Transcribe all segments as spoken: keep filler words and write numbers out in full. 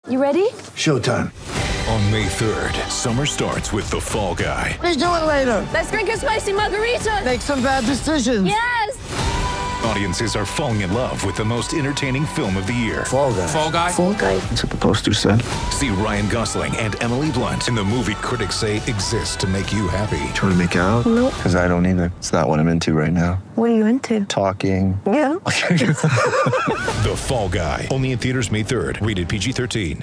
You ready? Showtime. On May third, summer starts with The Fall Guy. Let's do it later. Let's drink a spicy margarita. Make some bad decisions. Yes! Audiences are falling in love with the most entertaining film of the year. Fall Guy. Fall Guy? Fall Guy. That's what the poster said. See Ryan Gosling and Emily Blunt in the movie critics say exists to make you happy. Trying to make it out? Nope. Because I don't either. It's not what I'm into right now. What are you into? Talking. Yeah. The Fall Guy. Only in theaters May third. Rated P G thirteen.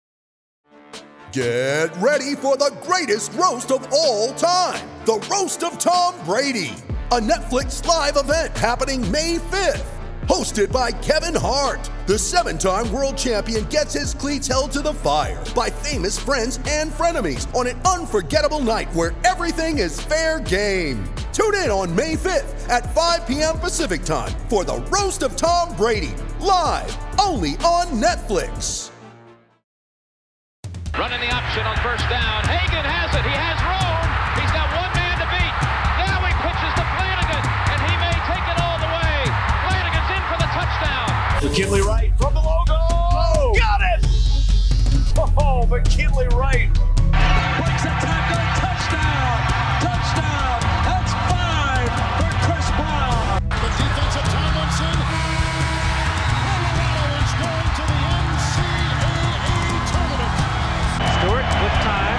Get ready for the greatest roast of all time. The Roast of Tom Brady. A Netflix live event happening May fifth. Hosted by Kevin Hart. The seven-time world champion gets his cleats held to the fire by famous friends and frenemies on an unforgettable night where everything is fair game. Tune in on May fifth at five p.m. Pacific time for the Roast of Tom Brady. Live only on Netflix. Running the option on first down. Hagan has it. He has room. He's got one man to beat. Now he pitches to Flanagan, and he may take it all the way. Flanagan's in for the touchdown. McKinley Wright from the logo. Oh, got it! Oh, McKinley Wright. Breaks a tackle. Touchdown. Touchdown. That's five for Chris Brown. The defense of Tomlinson. Colorado is going to the N C double A tournament. Stewart with time.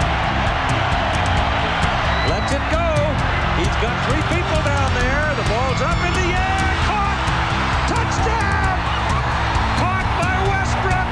Lets it go. He's got three people down there. The ball's up in the air. Caught. Touchdown. Caught by Westbrook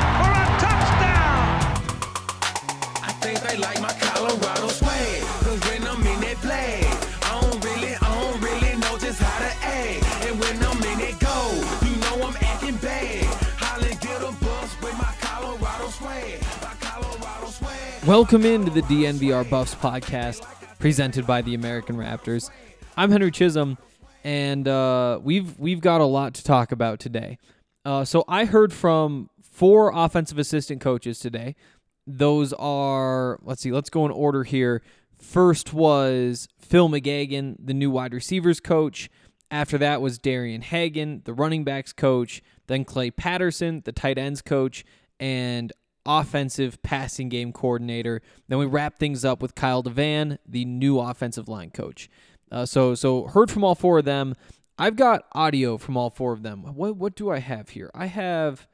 for a touchdown. I think they like my Colorado swag. Cause when I'm in that play, I don't really, I don't really know just how to act. And when I'm in it go, you know I'm acting bad. Holland get a bus with my Colorado swag. My Colorado swag. Welcome into the D N V R Buffs podcast, presented by the American Raptors. I'm Henry Chisholm, and uh, we've we've got a lot to talk about today. Uh, so I heard from four offensive assistant coaches today. Those are, let's see, let's go in order here. First was Phil McGagan, the new wide receivers coach. After that was Darian Hagan, the running backs coach. Then Clay Patterson, the tight ends coach, and offensive passing game coordinator. Then we wrap things up with Kyle Devan, the new offensive line coach. Uh, so so heard from all four of them. I've got audio from all four of them. What what do I have here? I have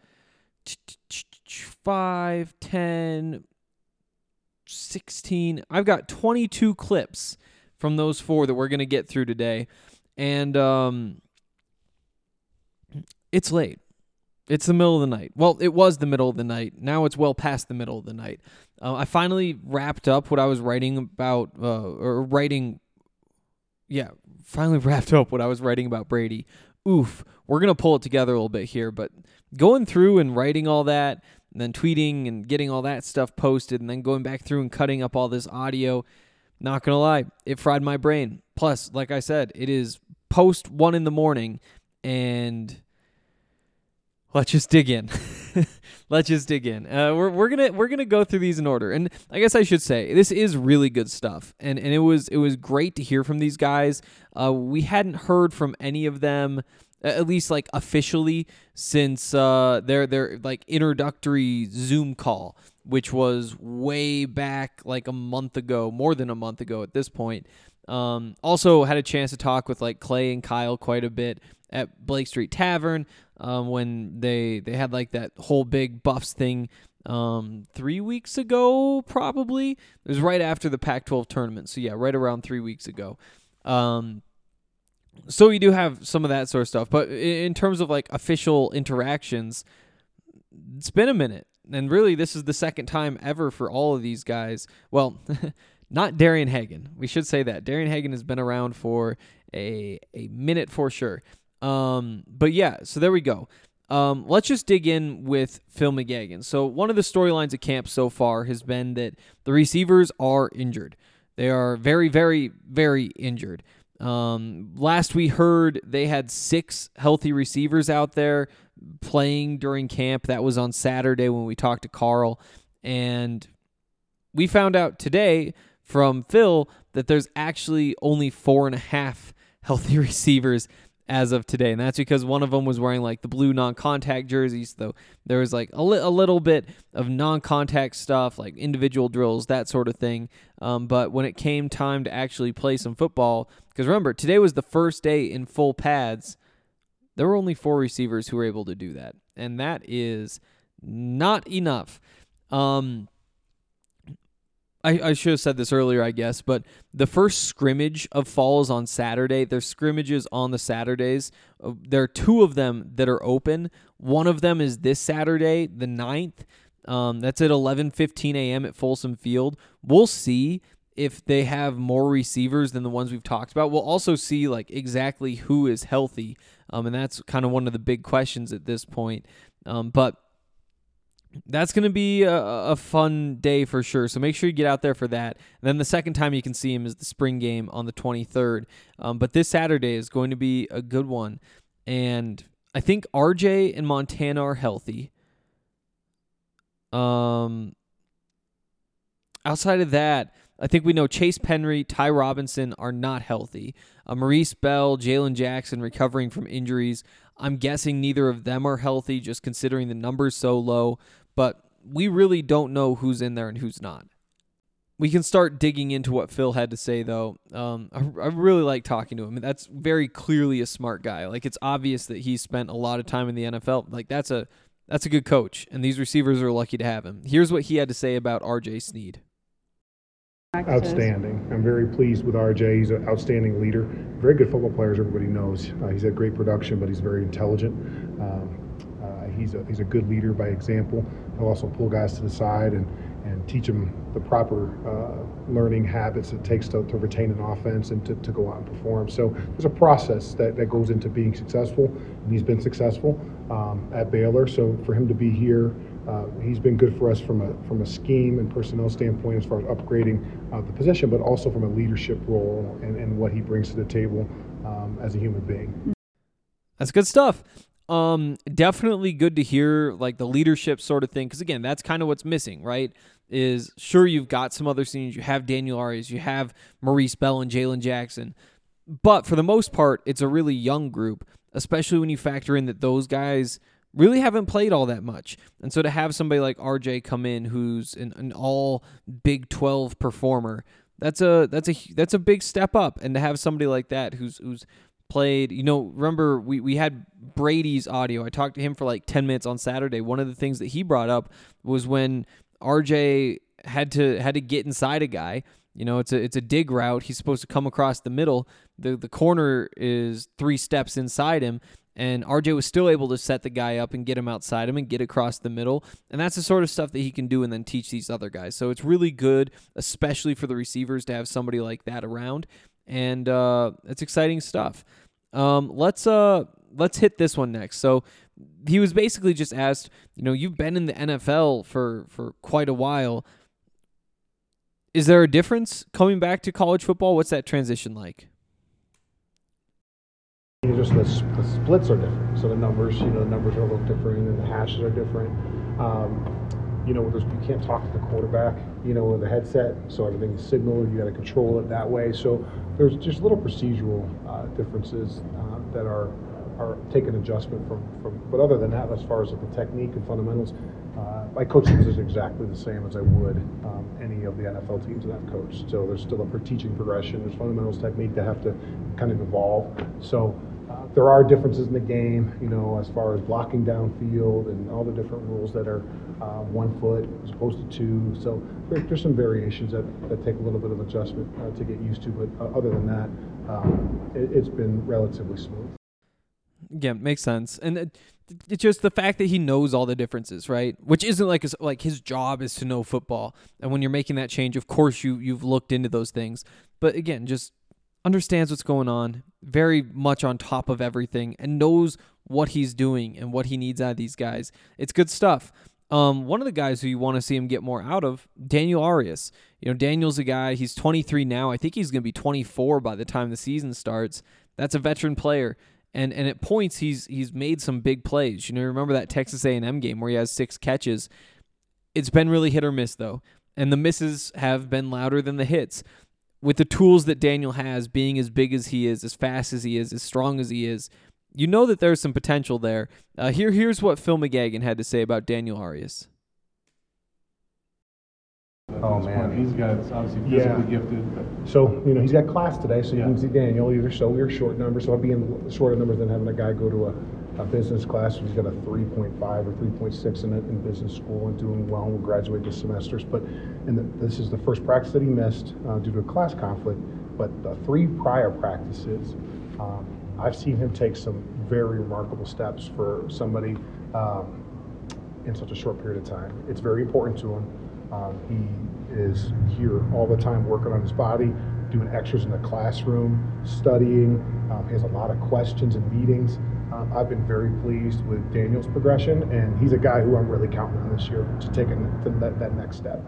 five, ten, sixteen. I've got twenty-two clips from those four that we're going to get through today. And um, it's late. It's the middle of the night. Well, it was the middle of the night. Now it's well past the middle of the night. Uh, I finally wrapped up what I was writing about, uh, or writing, yeah, finally wrapped up what I was writing about Brady. Oof. We're going to pull it together a little bit here, but going through and writing all that, and then tweeting and getting all that stuff posted, and then going back through and cutting up all this audio, not going to lie, it fried my brain. Plus, like I said, it is post one in the morning, and let's just dig in. Let's just dig in. Uh, we're we're gonna we're gonna go through these in order, and I guess I should say this is really good stuff, and and it was it was great to hear from these guys. Uh, we hadn't heard from any of them, at least like officially, since uh, their their like introductory Zoom call, which was way back like a month ago, more than a month ago at this point. Um, also had a chance to talk with like Clay and Kyle quite a bit at Blake Street Tavern. Um, when they, they had like that whole big Buffs thing um, three weeks ago, probably. It was right after the Pac twelve tournament. So yeah, right around three weeks ago. Um, so we do have some of that sort of stuff. But in terms of like official interactions, it's been a minute. And really, this is the second time ever for all of these guys. Well, not Darian Hagan. We should say that. Darian Hagan has been around for a a minute for sure. Um, but yeah, so there we go. Um, let's just dig in with Phil McGagan. So one of the storylines at camp so far has been that the receivers are injured. They are very, very, very injured. Um, last we heard, they had six healthy receivers out there playing during camp. That was on Saturday when we talked to Carl. And we found out today from Phil that there's actually only four and a half healthy receivers as of today, and that's because one of them was wearing like the blue non-contact jerseys, though there was like a, li- a little bit of non-contact stuff, like individual drills, that sort of thing. Um, but when it came time to actually play some football, because remember, today was the first day in full pads, there were only four receivers who were able to do that, and that is not enough. Um, I, I should have said this earlier, I guess, but the first scrimmage of fall is on Saturday. There's scrimmages on the Saturdays. Uh, there are two of them that are open. One of them is this Saturday, the ninth. Um, that's at eleven fifteen a.m. at Folsom Field. We'll see if they have more receivers than the ones we've talked about. We'll also see like exactly who is healthy, um, and that's kind of one of the big questions at this point. Um, but that's going to be a, a fun day for sure. So make sure you get out there for that. And then the second time you can see him is the spring game on the twenty-third. Um, but this Saturday is going to be a good one. And I think R J and Montana are healthy. Um, outside of that, I think we know Chase Penry, Ty Robinson are not healthy. Uh, Maurice Bell, Jalen Jackson recovering from injuries. I'm guessing neither of them are healthy, just considering the numbers so low. But we really don't know who's in there and who's not. We can start digging into what Phil had to say, though. Um, I, I really like talking to him. That's very clearly a smart guy. Like, it's obvious that he spent a lot of time in the N F L. Like, that's a that's a good coach, and these receivers are lucky to have him. Here's what he had to say about R J Sneed. Outstanding. I'm very pleased with R J. He's an outstanding leader. Very good football player, as everybody knows. Uh, he's had great production, but he's very intelligent. Um, uh, he's a he's a good leader by example. He'll also pull guys to the side and, and teach them the proper uh, learning habits it takes to, to retain an offense and to, to go out and perform. So there's a process that, that goes into being successful, and he's been successful um, at Baylor. So for him to be here, Uh, he's been good for us from a from a scheme and personnel standpoint as far as upgrading uh, the position, but also from a leadership role and, and what he brings to the table um, as a human being. That's good stuff. Um, definitely good to hear like the leadership sort of thing, because again, that's kind of what's missing, right? Is sure you've got some other seniors, you have Daniel Arias, you have Maurice Bell and Jalen Jackson, but for the most part, it's a really young group, especially when you factor in that those guys really haven't played all that much. And so to have somebody like R J come in who's an, an all Big twelve performer, that's a that's a that's a big step up. And to have somebody like that who's who's played, you know, remember we, we had Brady's audio. I talked to him for like ten minutes on Saturday. One of the things that he brought up was when R J had to had to get inside a guy. You know, it's a it's a dig route. He's supposed to come across the middle. The the corner is three steps inside him. And R J was still able to set the guy up and get him outside him and get across the middle. And that's the sort of stuff that he can do and then teach these other guys. So it's really good, especially for the receivers, to have somebody like that around. And uh, it's exciting stuff. Um, let's uh, let's hit this one next. So he was basically just asked, you know, you've been in the N F L for, for quite a while. Is there a difference coming back to college football? What's that transition like? Just the, the splits are different, so the numbers, you know, the numbers are a little different, and the hashes are different. Um, you know, there's, you can't talk to the quarterback, you know, with a headset, so everything is signaled. You got to control it that way. So there's just little procedural uh, differences uh, that are are take an adjustment from from. But other than that, as far as the technique and fundamentals, uh, my coaching is exactly the same as I would um, any of the N F L teams that I've coached. So there's still a teaching progression. There's fundamentals, technique that have to kind of evolve. So. Uh, there are differences in the game, you know, as far as blocking downfield and all the different rules that are uh, one foot as opposed to two. So there, there's some variations that, that take a little bit of adjustment uh, to get used to. But uh, other than that, um, it, it's been relatively smooth. Yeah, makes sense. And it, it's just the fact that he knows all the differences, right? Which isn't like his, like his job is to know football. And when you're making that change, of course you you've looked into those things. But again, just understands what's going on, very much on top of everything, and knows what he's doing and what he needs out of these guys. It's good stuff. Um, one of the guys who you want to see him get more out of, Daniel Arias. You know, Daniel's a guy, he's twenty-three now. I think he's going to be twenty-four by the time the season starts. That's a veteran player. And and at points, he's he's made some big plays. You know, remember that Texas A and M game where he has six catches? It's been really hit or miss, though. And the misses have been louder than the hits. with the tools that Daniel has, being as big as he is, as fast as he is, as strong as he is, you know that there's some potential there. Uh, here, here's what Phil McGagan had to say about Daniel Arias. Oh man, he's got obviously physically Yeah. gifted. But So, you know, he's got class today, so you Yeah. can see Daniel either so or short numbers. So I'd be in shorter numbers than having a guy go to a, a business class. He's got a three point five or three point six in it in business school and doing well and will graduate this semesters. But and the, this is the first practice that he missed uh, due to a class conflict. But the three prior practices, um, I've seen him take some very remarkable steps for somebody um, in such a short period of time. It's very important to him. Um, he is here all the time working on his body, doing extras in the classroom, studying. Um, he has a lot of questions and meetings. Um, I've been very pleased with Daniel's progression, and he's a guy who I'm really counting on this year to take it to that, that next step.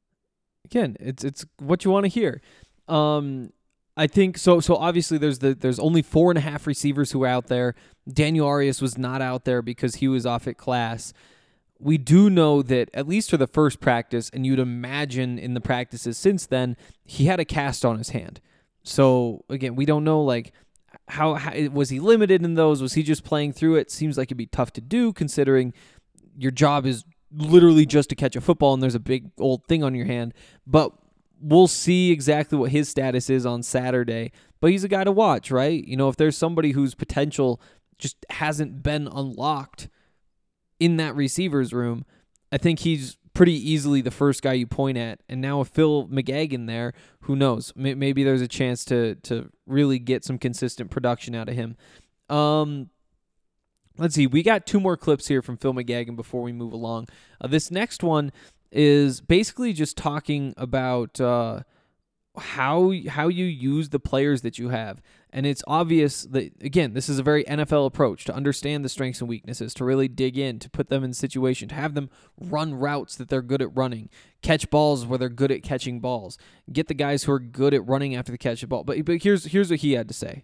Again, it's it's what you want to hear. Um, I think so. So obviously, there's the there's only four and a half receivers who are out there. Daniel Arias was not out there because he was off at class. We do know that at least for the first practice, and you'd imagine in the practices since then, he had a cast on his hand. So again, we don't know like how, how was he limited in those? Was he just playing through it? Seems like it'd be tough to do considering your job is literally just to catch a football and there's a big old thing on your hand. But we'll see exactly what his status is on Saturday. But he's a guy to watch, right? You know, if there's somebody whose potential just hasn't been unlocked in that receivers room, I think he's pretty easily the first guy you point at. And now with Phil McGagan there, who knows? Maybe there's a chance to to really get some consistent production out of him. Um, let's see. We got two more clips here from Phil McGagan before we move along. Uh, this next one is basically just talking about uh, how how you use the players that you have. And it's obvious that, again, this is a very N F L approach to understand the strengths and weaknesses, to really dig in, to put them in situation, to have them run routes that they're good at running, catch balls where they're good at catching balls, get the guys who are good at running after the catch the ball. But, but here's here's what he had to say.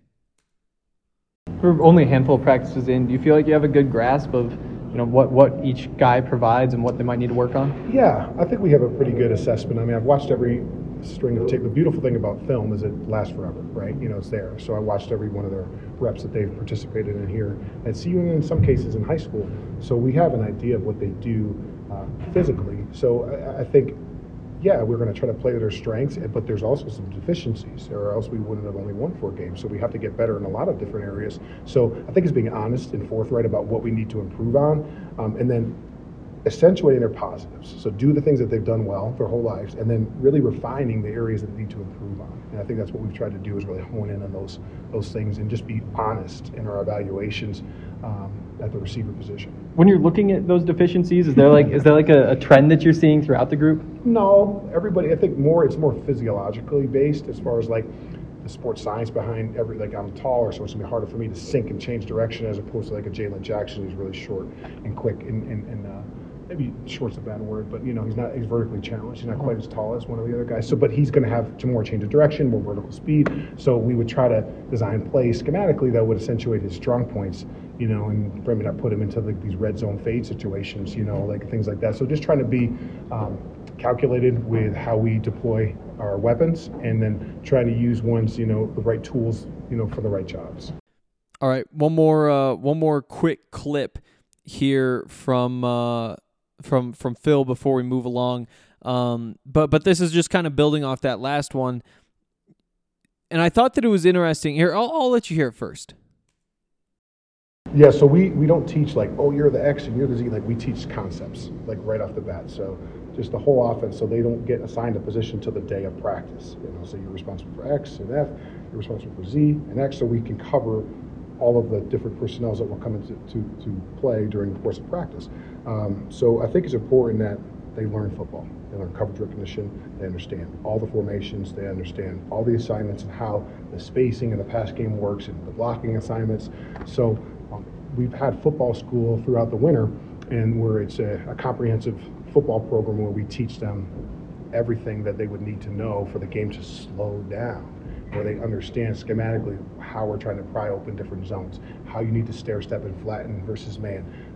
We're only a handful of practices in. Do you feel like you have a good grasp of, you know, what, what each guy provides and what they might need to work on? Yeah, I think we have a pretty good assessment. I mean, I've watched every string of tape. The beautiful thing about film is it lasts forever, right? You know, it's there. So I watched every one of their reps that they've participated in here, and see even in some cases in high school. So we have an idea of what they do uh, physically. So I, I think, yeah, we're going to try to play to their strengths, but there's also some deficiencies, or else we wouldn't have only won four games. So we have to get better in a lot of different areas. So I think it's being honest and forthright about what we need to improve on, um, and then accentuating their positives. So do the things that they've done well their whole lives, and then really refining the areas that they need to improve on. And I think that's what we've tried to do, is really hone in on those those things and just be honest in our evaluations um, at the receiver position. When you're looking at those deficiencies, is there like is there like a, a trend that you're seeing throughout the group? No, everybody. I think more it's more physiologically based as far as like the sports science behind every, like I'm taller, so it's gonna be harder for me to sink and change direction as opposed to like a Jalen Jackson who's really short and quick and and, and uh, maybe short's a bad word, but you know, he's not he's vertically challenged. He's not quite as tall as one of the other guys. So, but he's going to have to more change of direction, more vertical speed. So we would try to design plays schematically that would accentuate his strong points, you know, and maybe not put him into like these red zone fade situations, you know, like things like that. So just trying to be um, calculated with how we deploy our weapons, and then trying to use ones, you know, the right tools, you know, for the right jobs. All right, one more uh, one more quick clip here from. Uh, from from Phil before we move along. Um, but but this is just kind of building off that last one. And I thought that it was interesting. Here, I'll, I'll let you hear it first. Yeah, so we, we don't teach like, oh, you're the X and you're the Z. Like, we teach concepts, like right off the bat. So just the whole offense, so they don't get assigned a position till the day of practice. You know, so you're responsible for X and F, you're responsible for Z and X, so we can cover all of the different personnel that will come into to, to play during the course of practice. Um, so I think it's important that they learn football. They learn coverage recognition. They understand all the formations. They understand all the assignments and how the spacing in the pass game works and the blocking assignments. So um, we've had football school throughout the winter, and where it's a, a comprehensive football program where we teach them everything that they would need to know for the game to slow down, where they understand schematically how we're trying to pry open different zones, how you need to stair step and flatten versus man,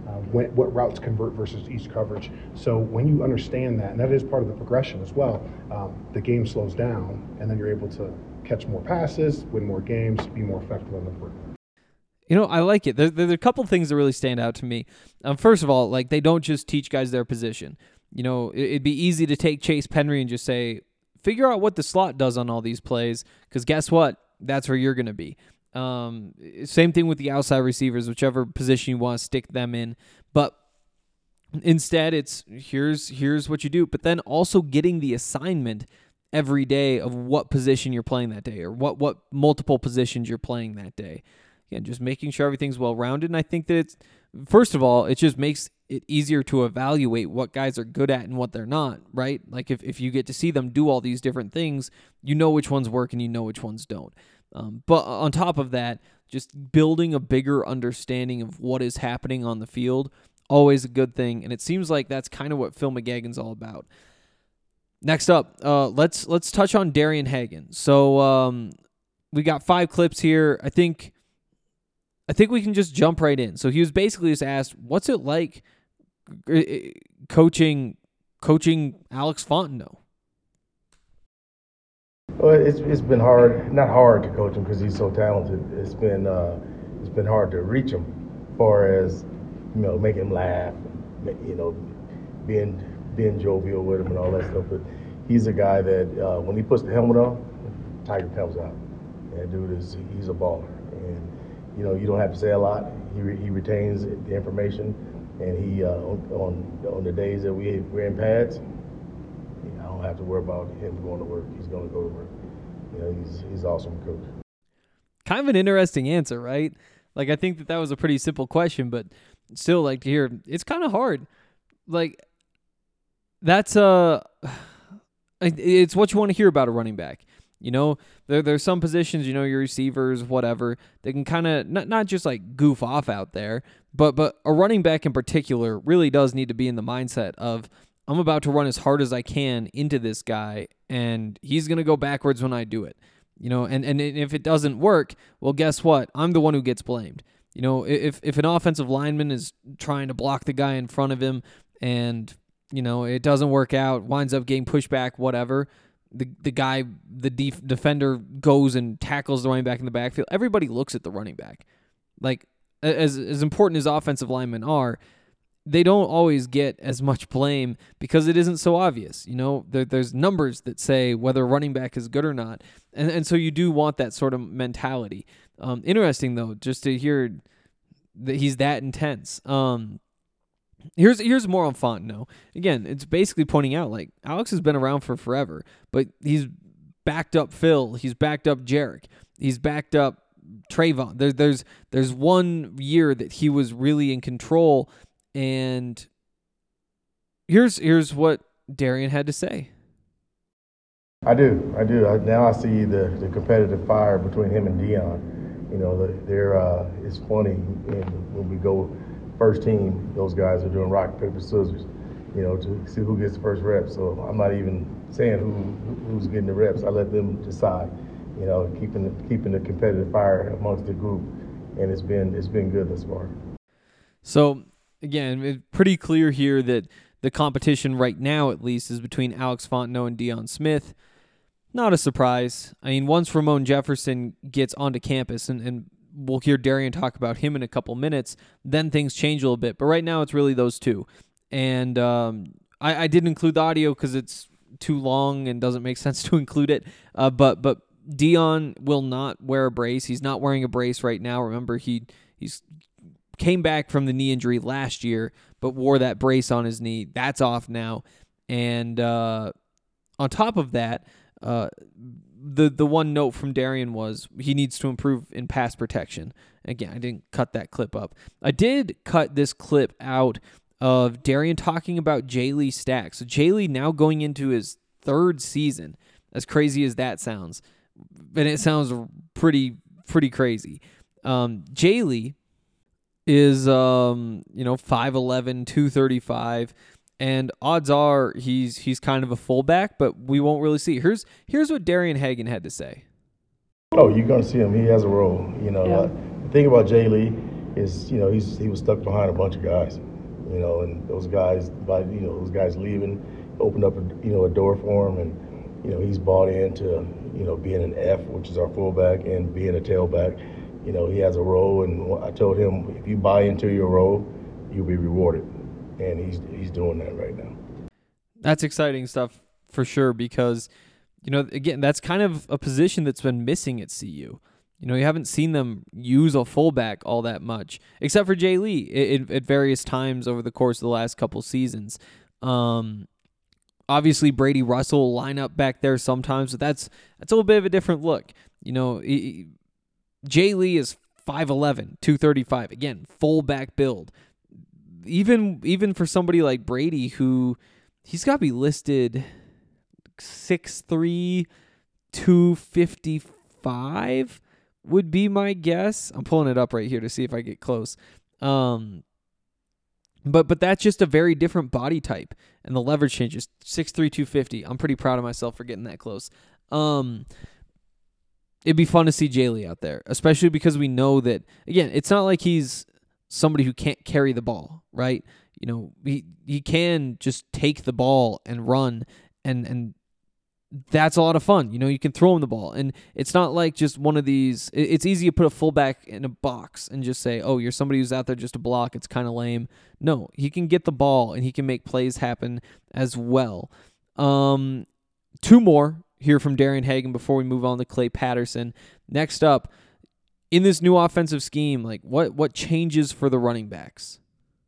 uh, when, what routes convert versus each coverage. So when you understand that, and that is part of the progression as well, um, the game slows down, and then you're able to catch more passes, win more games, be more effective on the board. You know, I like it. There, there, there are a couple things that really stand out to me. Um, first of all, like they don't just teach guys their position. You know, it, it'd be easy to take Chase Penry and just say, figure out what the slot does on all these plays, because guess what? That's where you're going to be. Um, same thing with the outside receivers, whichever position you want to stick them in. But instead, it's here's here's what you do. But then also getting the assignment every day of what position you're playing that day, or what what multiple positions you're playing that day. Again, just making sure everything's well-rounded. And I think that it's, first of all, it just makes it easier to evaluate what guys are good at and what they're not, right? Like if, if you get to see them do all these different things, you know which ones work and you know which ones don't. Um, but on top of that, just building a bigger understanding of what is happening on the field, always a good thing. And it seems like that's kind of what Phil McGagan's all about. Next up, uh, let's let's touch on Darian Hagan. So um, we got five clips here. I think I think we can just jump right in. So he was basically just asked, "What's it like coaching coaching Alex Fontenot?" Well, it's it's been hard, not hard to coach him because he's so talented. It's been uh, it's been hard to reach him, as far as you know, making him laugh, you know, being being jovial with him and all that stuff. But he's a guy that uh, when he puts the helmet on, Tiger comes out. That dude is he's a baller, and you know you don't have to say a lot. He re, he retains the information, and he uh, on on the days that we we're in pads, I don't have to worry about him going to work. He's going to go to work. You know, he's he's awesome coach. Kind of an interesting answer, right? Like I think that that was a pretty simple question, but still, like to hear it's kind of hard. Like that's uh it's what you want to hear about a running back. You know, there there's some positions, you know, your receivers, whatever, they can kind of not not just like goof off out there, but but a running back in particular really does need to be in the mindset of I'm about to run as hard as I can into this guy, and he's going to go backwards when I do it. You know, and, and if it doesn't work, well, guess what? I'm the one who gets blamed. You know, if if an offensive lineman is trying to block the guy in front of him and, you know, it doesn't work out, winds up getting pushed back, whatever, the the guy, the def- defender goes and tackles the running back in the backfield, everybody looks at the running back. Like, as as important as offensive linemen are, they don't always get as much blame because it isn't so obvious. You know, there, there's numbers that say whether a running back is good or not. And and so you do want that sort of mentality. Um, interesting, though, just to hear that he's that intense. Um, here's here's more on Fontenot. Again, it's basically pointing out, like, Alex has been around for forever, but he's backed up Phil. He's backed up Jarek. He's backed up Trayvon. There, there's, there's one year that he was really in control. And here's here's what Darian had to say. I do, I do. I, now I see the, the competitive fire between him and Dion. You know, they're uh, it's funny and when we go first team, those guys are doing rock paper scissors. You know, to see who gets the first reps. So I'm not even saying who who's getting the reps. I let them decide. You know, keeping keeping the competitive fire amongst the group, and it's been it's been good thus far. So. Again, it's pretty clear here that the competition right now, at least, is between Alex Fontenot and Deion Smith. Not a surprise. I mean, once Ramon Jefferson gets onto campus, and, and we'll hear Darian talk about him in a couple minutes, then things change a little bit. But right now, it's really those two. And um, I, I didn't include the audio because it's too long and doesn't make sense to include it. Uh, but but Deion will not wear a brace. He's not wearing a brace right now. Remember, he he's... came back from the knee injury last year, but wore that brace on his knee. That's off now. And uh, on top of that, uh, the the one note from Darian was he needs to improve in pass protection. Again, I didn't cut that clip up. I did cut this clip out of Darian talking about Jay Lee Stacks. So Jay Lee now going into his third season, as crazy as that sounds. And it sounds pretty, pretty crazy. Um, Jay Lee is, um, you know, five eleven, two thirty-five, and odds are he's he's kind of a fullback, but we won't really see. Here's here's what Darian Hagan had to say. Oh, you're going to see him. He has a role. You know, Yeah. uh, the thing about Jay Lee, is, you know, he's he was stuck behind a bunch of guys, you know, and those guys, by you know, those guys leaving, opened up, a, you know, a door for him, and you know, he's bought into, you know, being an F, which is our fullback, and being a tailback. You know, he has a role, and I told him, if you buy into your role, you'll be rewarded, and he's he's doing that right now. That's exciting stuff for sure, because, you know, again, that's kind of a position that's been missing at C U. You know, you haven't seen them use a fullback all that much, except for Jay Lee at, at various times over the course of the last couple seasons. Um, obviously, Brady Russell will line up back there sometimes, but that's that's a little bit of a different look. You know, he, Jay Lee is five eleven, two thirty-five. Again, fullback build. Even even for somebody like Brady, who he's got to be listed six three, two fifty-five would be my guess. I'm pulling it up right here to see if I get close. Um, but but that's just a very different body type, and the leverage changes. six three, two fifty. I'm pretty proud of myself for getting that close. Um, it'd be fun to see Jay Lee out there, especially because we know that, again, it's not like he's somebody who can't carry the ball, right? You know, he he can just take the ball and run, and and that's a lot of fun. You know, you can throw him the ball, and it's not like just one of these. It's easy to put a fullback in a box and just say, oh, you're somebody who's out there just to block. It's kind of lame. No, he can get the ball, and he can make plays happen as well. Um, two more here from Darian Hagan before we move on to Clay Patterson. Next up, in this new offensive scheme, like what what changes for the running backs?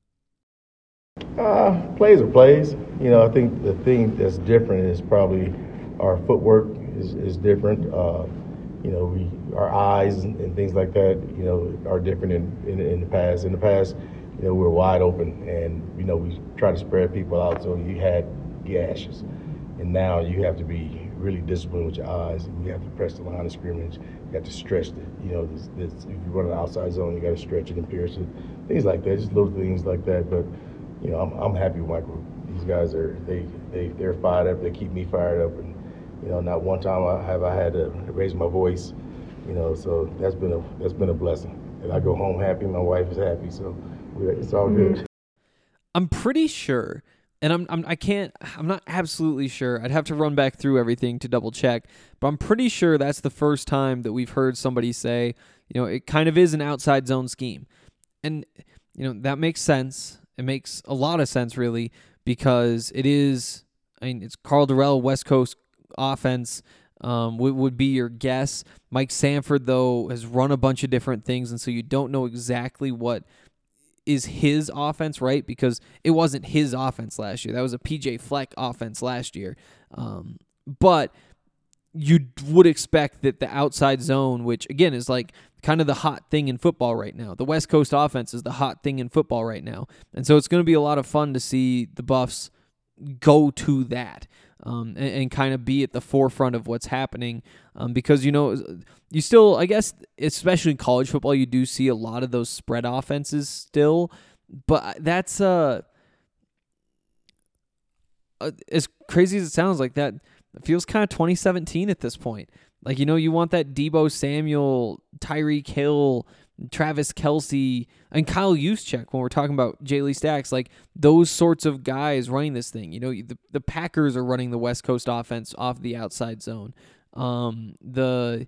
Uh, plays are plays. You know, I think the thing that's different is probably our footwork is, is different. Uh, you know, we our eyes and, and things like that, you know, are different in, in, in the past. In the past, you know, we were wide open, and, you know, we try to spread people out so you had gashes. And now you have to be really disciplined with your eyes. You have to press the line of scrimmage. You have to stretch it. You know, this, this, if you run an outside zone, you got to stretch it and pierce it. Things like that, just little things like that. But, you know, I'm, I'm happy with my group. These guys are, they, they, they're fired up. They keep me fired up. And, you know, not one time I have I had to raise my voice, you know, so that's been a that's been a blessing. And I go home happy, my wife is happy, so we're, it's all good. I'm pretty sure, and I'm, I'm I can't I'm not absolutely sure. I'd have to run back through everything to double check, but I'm pretty sure that's the first time that we've heard somebody say, you know, it kind of is an outside zone scheme. And, you know, that makes sense. It makes a lot of sense, really, because it is, I mean, it's Carl Durrell, West Coast offense um, would, would be your guess. Mike Sanford, though, has run a bunch of different things, and so you don't know exactly what is his offense, right? Because it wasn't his offense last year. That was a P J Fleck offense last year. Um, but you would expect that the outside zone, which, again, is like kind of the hot thing in football right now. The West Coast offense is the hot thing in football right now. And so it's going to be a lot of fun to see the Buffs go to that. Um, and, and kind of be at the forefront of what's happening um, because, you know, you still, I guess, especially in college football, you do see a lot of those spread offenses still, but that's, uh, uh as crazy as it sounds, like that, it feels kind of twenty seventeen at this point. Like, you know, you want that Deebo Samuel, Tyreek Hill, Travis Kelce, and Kyle Juszczyk when we're talking about Jay Lee Stacks, like those sorts of guys running this thing. You know, the, the Packers are running the West Coast offense off the outside zone. Um, the,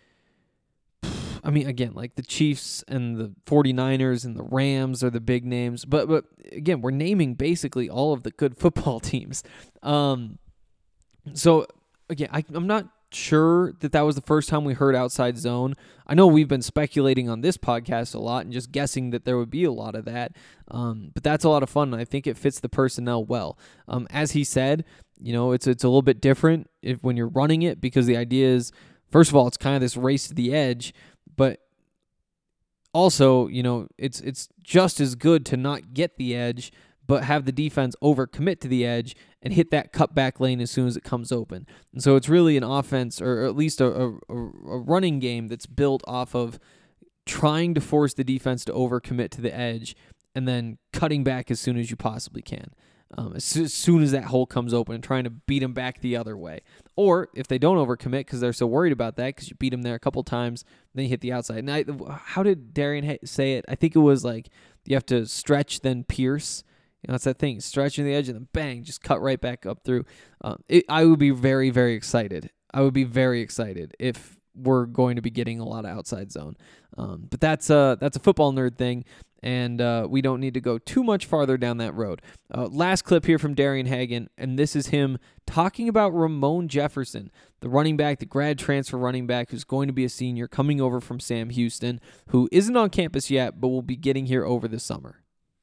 I mean, again, like the Chiefs and the 49ers and the Rams are the big names. But, but again, we're naming basically all of the good football teams. Um, so, again, I, I'm not sure that that was the first time we heard outside zone. I know we've been speculating on this podcast a lot and just guessing that there would be a lot of that, um, but that's a lot of fun, and I think it fits the personnel well. Um, as he said, you know, it's it's a little bit different if when you're running it, because the idea is, first of all, it's kind of this race to the edge, but also, you know, it's it's just as good to not get the edge, but have the defense overcommit to the edge and hit that cutback lane as soon as it comes open. And so it's really an offense, or at least a, a, a running game that's built off of trying to force the defense to overcommit to the edge and then cutting back as soon as you possibly can. um, as, as soon as that hole comes open and trying to beat him back the other way. Or if they don't overcommit because they're so worried about that because you beat him there a couple times, then you hit the outside. And I, how did Darian say it? I think it was like you have to stretch, then pierce. You know, it's that thing, stretching the edge and then bang, just cut right back up through. Um, it, I would be very, very excited. I would be very excited if we're going to be getting a lot of outside zone. Um, but that's a, that's a football nerd thing, and uh, we don't need to go too much farther down that road. Uh, last clip here from Darian Hagan, and this is him talking about Ramon Jefferson, the running back, the grad transfer running back who's going to be a senior coming over from Sam Houston, who isn't on campus yet, but will be getting here over the summer.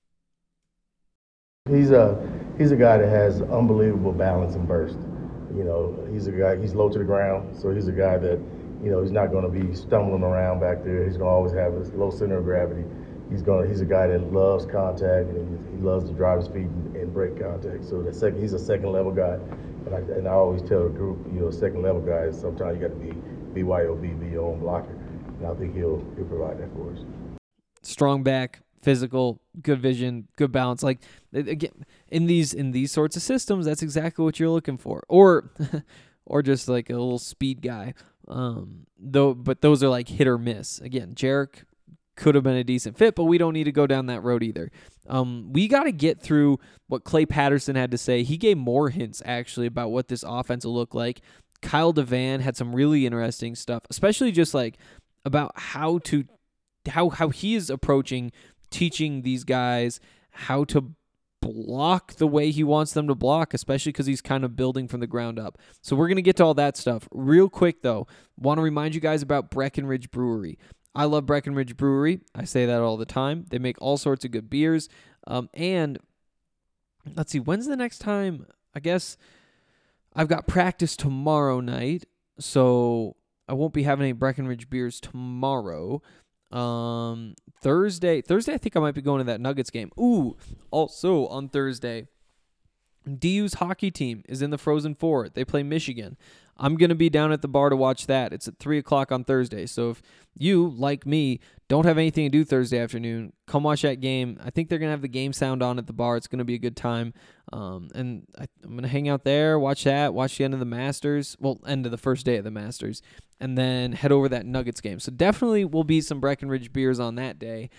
He's a he's a guy that has unbelievable balance and burst. You know, he's a guy, he's low to the ground, so he's a guy that, you know, he's not going to be stumbling around back there. He's going to always have a low center of gravity. He's going. He's a guy that loves contact, and he loves to drive his feet and, and break contact. So the second, he's a second level guy, and I, and I always tell the group, you know, second level guys, sometimes you got to be B Y O B, be your own blocker, and I think he'll he'll provide that for us. Strong back, physical, good vision, good balance. Like again, in these in these sorts of systems, that's exactly what you're looking for. Or or just like a little speed guy. Um, though, but those are like hit or miss. Again, Jarek could have been a decent fit, but we don't need to go down that road either. Um, we got to get through what Clay Patterson had to say. He gave more hints actually about what this offense will look like. Kyle Devan had some really interesting stuff, especially just like about how to how how he is approaching teaching these guys how to block the way he wants them to block, especially because he's kind of building from the ground up. So we're going to get to all that stuff. Real quick, though, want to remind you guys about Breckenridge Brewery. I love Breckenridge Brewery. I say that all the time. They make all sorts of good beers. Um, and let's see, when's the next time? I guess I've got practice tomorrow night, so I won't be having any Breckenridge beers tomorrow. Um, Thursday, Thursday, I think I might be going to that Nuggets game. Ooh, also on Thursday, D U's hockey team is in the Frozen Four. They play Michigan. I'm going to be down at the bar to watch that. It's at three o'clock on Thursday. So if you, like me, don't have anything to do Thursday afternoon, come watch that game. I think they're going to have the game sound on at the bar. It's going to be a good time. Um, and I, I'm going to hang out there, watch that, watch the end of the Masters. Well, end of the first day of the Masters. And then head over that Nuggets game. So definitely will be some Breckenridge beers on that day.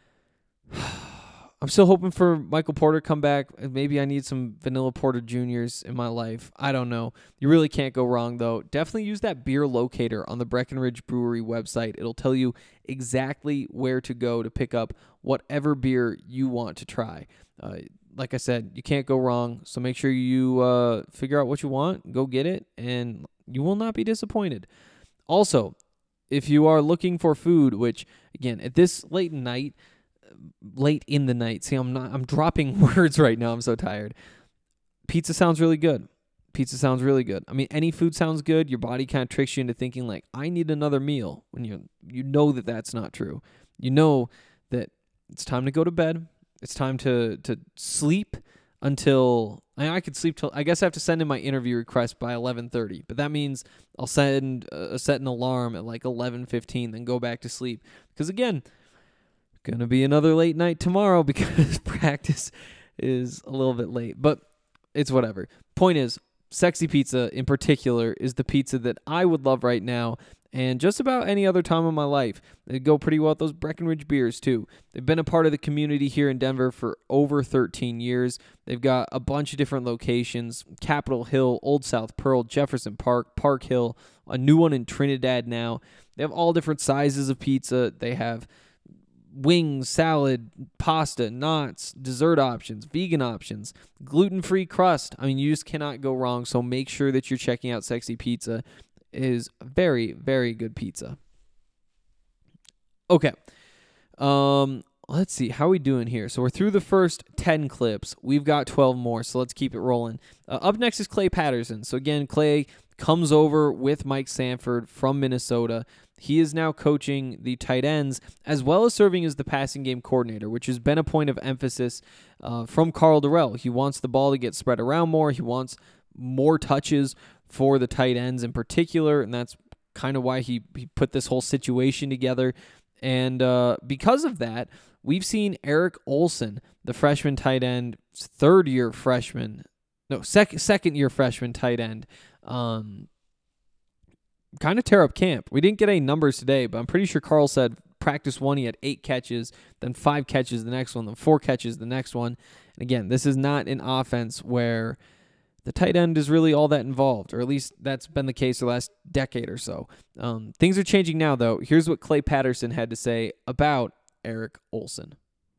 I'm still hoping for Michael Porter to come back. Maybe I need some Vanilla Porter Juniors in my life. I don't know. You really can't go wrong, though. Definitely use that beer locator on the Breckenridge Brewery website. It'll tell you exactly where to go to pick up whatever beer you want to try. Uh, like I said, you can't go wrong, so make sure you uh, figure out what you want, go get it, and you will not be disappointed. Also, if you are looking for food, which, again, at this late night, late in the night. See, I'm not, I'm dropping words right now. I'm so tired. Pizza sounds really good. Pizza sounds really good. I mean, any food sounds good. Your body kind of tricks you into thinking like, I need another meal when you, you know that that's not true. You know that it's time to go to bed. It's time to, to sleep until I, I could sleep till, I guess I have to send in my interview request by eleven thirty, but that means I'll send uh, set an alarm at like eleven fifteen, then go back to sleep. Because again, gonna be another late night tomorrow because practice is a little bit late, but it's whatever. Point is, Sexy Pizza in particular is the pizza that I would love right now, and just about any other time in my life. They go pretty well with those Breckenridge beers too. They've been a part of the community here in Denver for over thirteen years. They've got a bunch of different locations: Capitol Hill, Old South Pearl, Jefferson Park, Park Hill, a new one in Trinidad now. They have all different sizes of pizza. They have wings, salad, pasta, knots, dessert options, vegan options, gluten-free crust. I mean, you just cannot go wrong, so make sure that you're checking out Sexy Pizza. It is very, very good pizza. Okay. Um, let's see. How are we doing here? So we're through the first ten clips. We've got twelve more, so let's keep it rolling. Uh, up next is Clay Patterson. So again, Clay comes over with Mike Sanford from Minnesota. He is now coaching the tight ends as well as serving as the passing game coordinator, which has been a point of emphasis uh, from Carl Durrell. He wants the ball to get spread around more. He wants more touches for the tight ends in particular, and that's kind of why he, he put this whole situation together. And uh, because of that, we've seen Eric Olson, the freshman tight end, third year freshman, no, second second year freshman tight end, um, kind of tear up camp. We didn't get any numbers today, but I'm pretty sure Carl said practice one, he had eight catches, then five catches the next one, then four catches the next one. And again, this is not an offense where the tight end is really all that involved, or at least that's been the case the last decade or so. Um, things are changing now, though. Here's what Clay Patterson had to say about Eric Olson.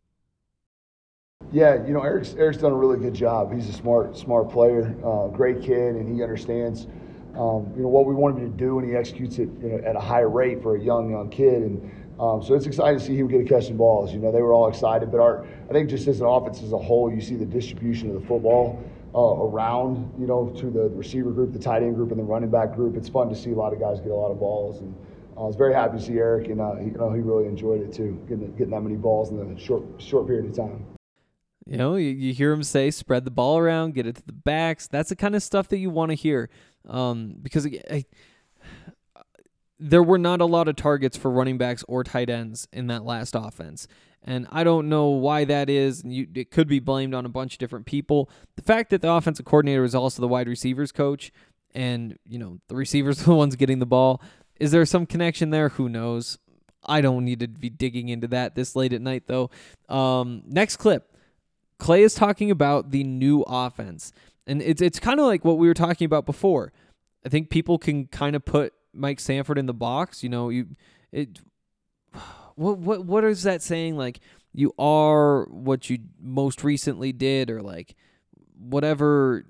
Yeah, you know, Eric's, Eric's done a really good job. He's a smart, smart player, uh, great kid, and he understands, um, you know, what we want him to do, and he executes it, you know, at a high rate for a young, young kid. And um, so it's exciting to see him get a catching balls. You know, they were all excited, but our, I think just as an offense as a whole, you see the distribution of the football uh, around, you know, to the receiver group, the tight end group, and the running back group. It's fun to see a lot of guys get a lot of balls, and I was very happy to see Eric, and uh, he, you know, he really enjoyed it too, getting getting that many balls in a short, short period of time. You know, you, you hear him say, spread the ball around, get it to the backs. That's the kind of stuff that you want to hear. Um, because I, there were not a lot of targets for running backs or tight ends in that last offense. And I don't know why that is. And you, it could be blamed on a bunch of different people. The fact that the offensive coordinator is also the wide receivers coach, and, you know, the receivers are the ones getting the ball. Is there some connection there? Who knows? I don't need to be digging into that this late at night, though. Um, next clip. Clay is talking about the new offense, and it's it's kind of like what we were talking about before. I think people can kind of put Mike Sanford in the box. You know, you it. What what what is that saying? Like, you are what you most recently did, or like whatever.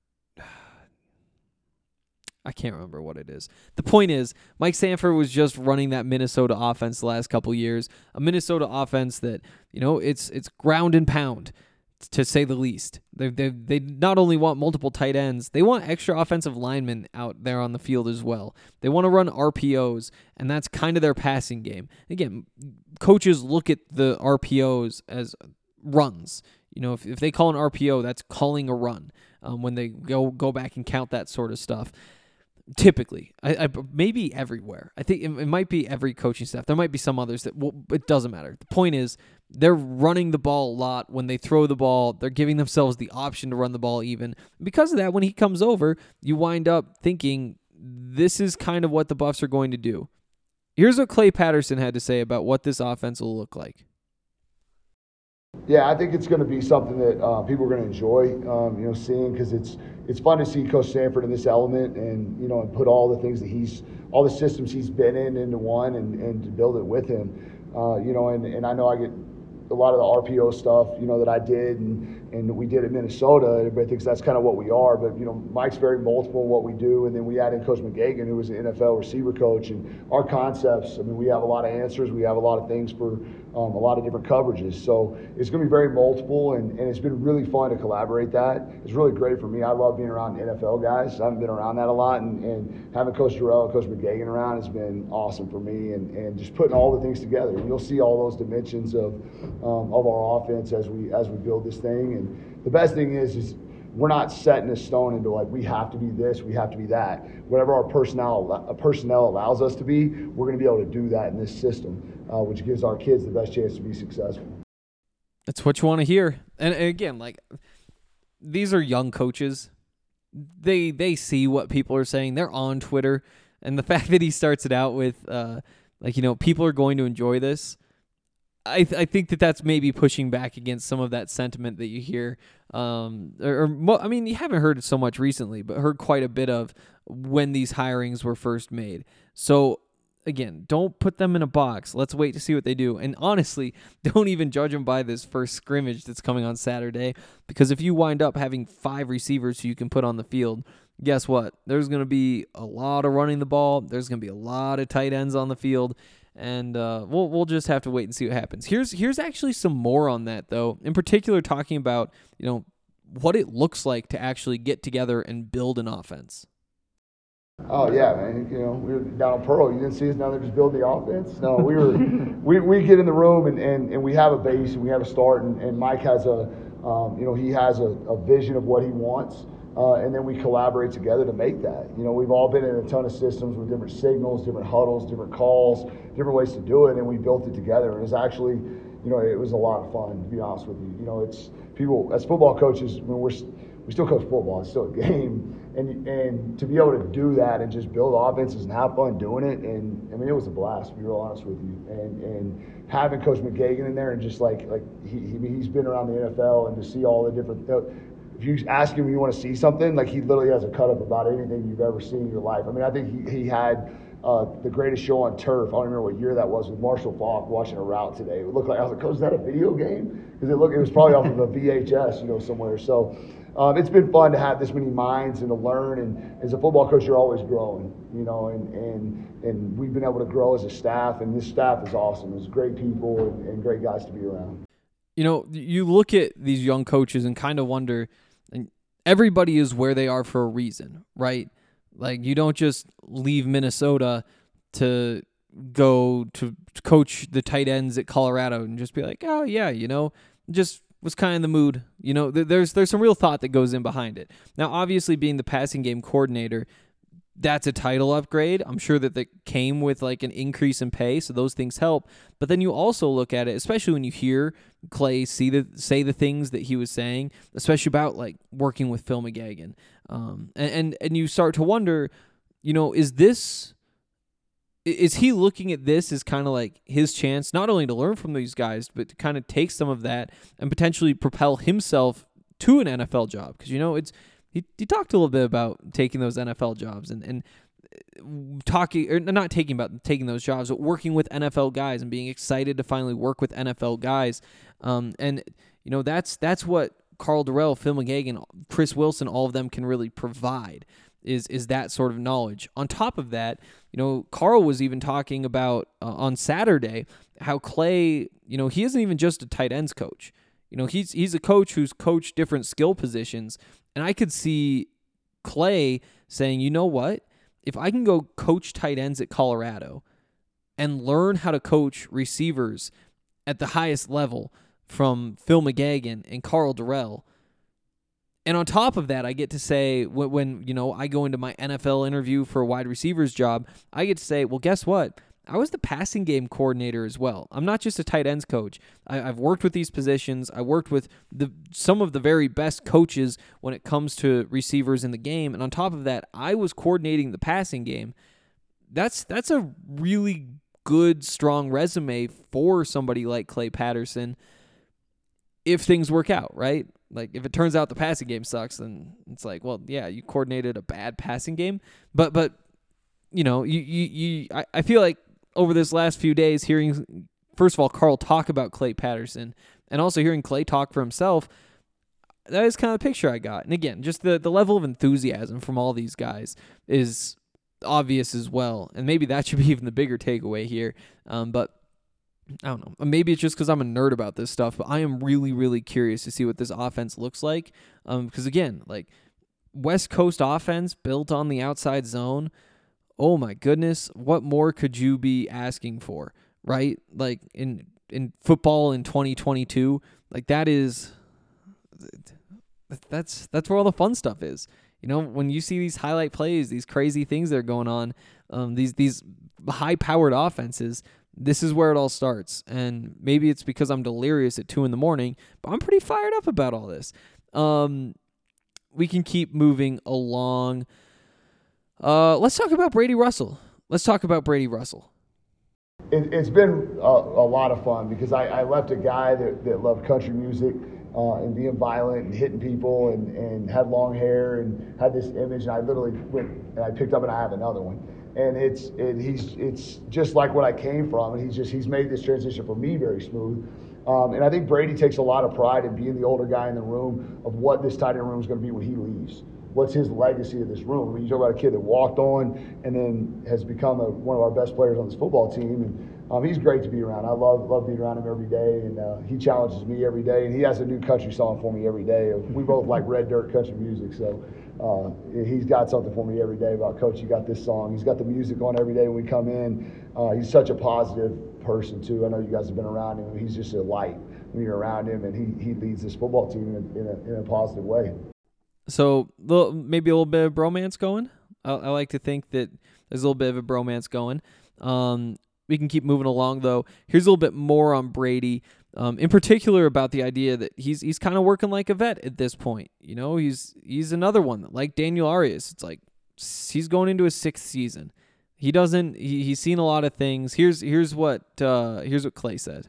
I can't remember what it is. The point is, Mike Sanford was just running that Minnesota offense the last couple years, a Minnesota offense that, you know, it's it's ground and pound, to say the least. They they they not only want multiple tight ends, they want extra offensive linemen out there on the field as well. They want to run R P Os, and that's kind of their passing game. Again, coaches look at the R P Os as runs. You know, if if they call an R P O, that's calling a run. Um, when they go go back and count that sort of stuff. Typically, I, I maybe everywhere. I think it, it might be every coaching staff. There might be some others that, well, it doesn't matter. The point is, they're running the ball a lot. When they throw the ball, they're giving themselves the option to run the ball even. Because of that, when he comes over, you wind up thinking, this is kind of what the Buffs are going to do. Here's what Clay Patterson had to say about what this offense will look like. Yeah, I think it's going to be something that uh, people are going to enjoy, um, you know, seeing, because it's it's fun to see Coach Sanford in this element, and you know, and put all the things that he's, all the systems he's been in into one, and, and to build it with him, uh, you know, and, and I know I get a lot of the R P O stuff, you know, that I did and, and we did at Minnesota. Everybody thinks that's kind of what we are, but you know, Mike's very multiple in what we do, and then we add in Coach McGagan, who was an N F L receiver coach, and our concepts. I mean, we have a lot of answers, we have a lot of things for um, a lot of different coverages. So it's going to be very multiple, and, and it's been really fun to collaborate that. It's really great for me. I love being around N F L guys. I haven't been around that a lot, and, and having Coach Jarrell and Coach McGagan around has been awesome for me, and, and just putting all the things together. And you'll see all those dimensions of um, of our offense as we as we build this thing. And the best thing is is we're not setting a stone into like we have to be this, we have to be that. Whatever our personnel uh, personnel allows us to be, we're going to be able to do that in this system, uh, which gives our kids the best chance to be successful. That's what you want to hear. And again, like, these are young coaches. They they see what people are saying. They're on Twitter, and the fact that he starts it out with uh, like, you know, people are going to enjoy this. I th- I think that that's maybe pushing back against some of that sentiment that you hear. Um, or, or mo- I mean, you haven't heard it so much recently, but heard quite a bit of when these hirings were first made. So again, don't put them in a box. Let's wait to see what they do. And honestly, don't even judge them by this first scrimmage that's coming on Saturday, because if you wind up having five receivers who you can put on the field, guess what? There's going to be a lot of running the ball. There's going to be a lot of tight ends on the field. And uh, we'll we'll just have to wait and see what happens. Here's here's actually some more on that, though. In particular, talking about, you know, what it looks like to actually get together and build an offense. Oh yeah, man. You know, we were down in Pearl. You didn't see us down there just build the offense. No, we were we, we get in the room and, and, and we have a base and we have a start, and, and Mike has a um, you know, he has a, a vision of what he wants. Uh, and then we collaborate together to make that. You know, we've all been in a ton of systems with different signals, different huddles, different calls, different ways to do it, and we built it together. And it's actually, you you know, it was a lot of fun, to be honest with you. You know, it's people, as football coaches, when we're, we still coach football, it's still a game. And and to be able to do that and just build offenses and have fun doing it, and I mean, it was a blast, to be real honest with you. And and having Coach McGagan in there and just like, like he, he, he's been around the N F L and to see all the different, if you ask him you want to see something, like he literally has a cut-up about anything you've ever seen in your life. I mean, I think he, he had uh, the greatest show on turf. I don't remember what year that was with Marshall Faulk watching a route today. It looked like, I was like, Coach, is that a video game? Because it looked, it was probably off of a V H S, you know, somewhere. So um, it's been fun to have this many minds and to learn. And as a football coach, you're always growing, you know, and and, and we've been able to grow as a staff. And this staff is awesome. It's great people and, and great guys to be around. You know, you look at these young coaches and kind of wonder, and everybody is where they are for a reason, right? Like, you don't just leave Minnesota to go to coach the tight ends at Colorado and just be like, oh, yeah, you know, just was kind of in the mood. You know, there's there's some real thought that goes in behind it. Now, obviously, being the passing game coordinator, that's a title upgrade. I'm sure that that came with like an increase in pay, so those things help. But then you also look at it, especially when you hear Clay see the say the things that he was saying, especially about like working with Phil McGagan, um, and, and and you start to wonder, you know, is this is he looking at this as kind of like his chance not only to learn from these guys, but to kind of take some of that and potentially propel himself to an N F L job? Because, you know, it's He, he talked a little bit about taking those N F L jobs and, and talking, or not taking about taking those jobs, but working with N F L guys and being excited to finally work with N F L guys. Um, and, you know, that's that's what Karl Dorrell, Phil McGagan, Chris Wilson, all of them can really provide is is that sort of knowledge. On top of that, you know, Karl was even talking about uh, on Saturday how Clay, you know, he isn't even just a tight ends coach. You know, he's he's a coach who's coached different skill positions. And I could see Clay saying, you know what? If I can go coach tight ends at Colorado and learn how to coach receivers at the highest level from Phil McGagan and Karl Dorrell, and on top of that, I get to say, when, when you know I go into my N F L interview for a wide receiver's job, I get to say, well, guess what? I was the passing game coordinator as well. I'm not just a tight ends coach. I, I've worked with these positions. I worked with the some of the very best coaches when it comes to receivers in the game. And on top of that, I was coordinating the passing game. That's that's a really good, strong resume for somebody like Clay Patterson if things work out, right? Like, if it turns out the passing game sucks, then it's like, well, yeah, you coordinated a bad passing game. But, but you know, you, you, you I, I feel like over this last few days, hearing, first of all, Karl talk about Clay Patterson, and also hearing Clay talk for himself, that is kind of the picture I got. And again, just the, the level of enthusiasm from all these guys is obvious as well. And maybe that should be even the bigger takeaway here. Um, but I don't know. Maybe it's just because I'm a nerd about this stuff, but I am really, really curious to see what this offense looks like. Um, because again, like, West Coast offense built on the outside zone, oh my goodness, what more could you be asking for, right? Like, in in football in twenty twenty-two, like, that is, that's that's where all the fun stuff is. You know, when you see these highlight plays, these crazy things that are going on, um, these these high-powered offenses, this is where it all starts. And maybe it's because I'm delirious at two in the morning, but I'm pretty fired up about all this. Um, we can keep moving along. Uh, let's talk about Brady Russell. Let's talk about Brady Russell. It, it's been a, a lot of fun because I, I left a guy that, that loved country music uh, and being violent and hitting people and, and had long hair and had this image. And I literally went and I picked up and I have another one. And it's it, he's it's just like what I came from, and he's just he's made this transition for me very smooth. Um, and I think Brady takes a lot of pride in being the older guy in the room of what this tight end room is going to be when he leaves. What's his legacy of this room? I mean, you talk about a kid that walked on and then has become a, one of our best players on this football team, and um, he's great to be around. I love love being around him every day, and uh, he challenges me every day, and he has a new country song for me every day. We both like red dirt country music, so. Uh, he's got something for me every day about, Coach, you got this song. He's got the music on every day when we come in. Uh, he's such a positive person, too. I know you guys have been around him. He's just a light when you're around him, and he, he leads this football team in, in, a, in a positive way. So maybe a little bit of bromance going. I, I like to think that there's a little bit of a bromance going. Um, we can keep moving along, though. Here's a little bit more on Brady. Um, in particular about the idea that he's he's kind of working like a vet at this point. You know, he's he's another one that, like Daniel Arias, it's like he's going into his sixth season. He doesn't he, he's seen a lot of things. Here's here's what uh, here's what Clay said.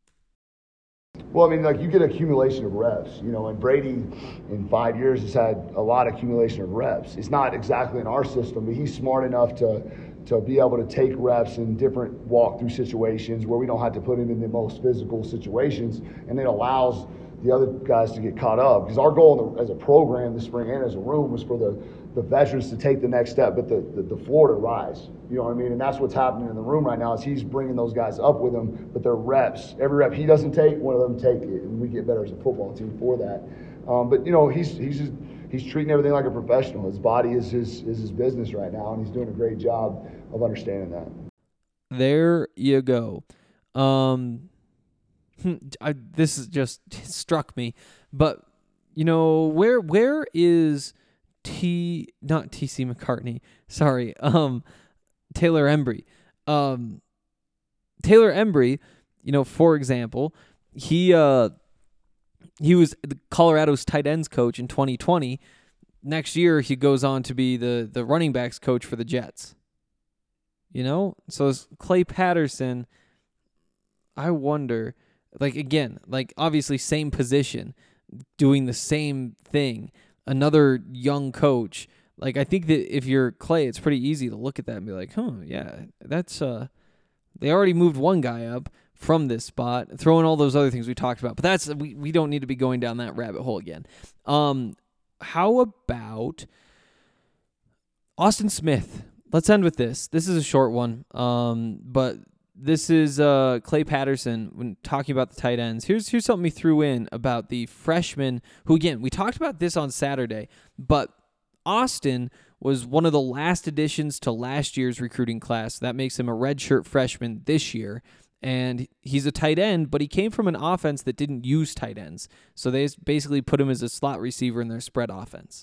Well, I mean, like, you get accumulation of reps, you know, and Brady in five years has had a lot of accumulation of reps. It's not exactly in our system, but he's smart enough to to be able to take reps in different walkthrough situations where we don't have to put him in the most physical situations, and it allows the other guys to get caught up. Because our goal the, as a program this spring and as a room was for the, the veterans to take the next step, but the, the, the floor to rise. You know what I mean? And that's what's happening in the room right now is he's bringing those guys up with him, but their reps, every rep he doesn't take, one of them take it, and we get better as a football team for that. Um, but, you know, he's he's just, he's treating everything like a professional. His body is his is his business right now, and he's doing a great job of understanding that. There you go. Um, I, this is just struck me, but you know where where is T not T C McCartney? Sorry, um, Taylor Embry. Um, Taylor Embry, you know, for example, he uh he was the Colorado's tight ends coach in twenty twenty. Next year, he goes on to be the the running backs coach for the Jets. You know, so is Clay Patterson. I wonder, like, again, like, obviously same position, doing the same thing, another young coach. Like, I think that if you're Clay, it's pretty easy to look at that and be like, huh, yeah, that's, uh, they already moved one guy up from this spot, throwing all those other things we talked about. But that's, we, we don't need to be going down that rabbit hole again. Um, how about Austin Smith? Let's end with this. This is a short one, um, but this is uh, Clay Patterson when talking about the tight ends. Here's here's something he threw in about the freshman who, again, we talked about this on Saturday, but Austin was one of the last additions to last year's recruiting class. That makes him a redshirt freshman this year, and he's a tight end, but he came from an offense that didn't use tight ends, so they basically put him as a slot receiver in their spread offense.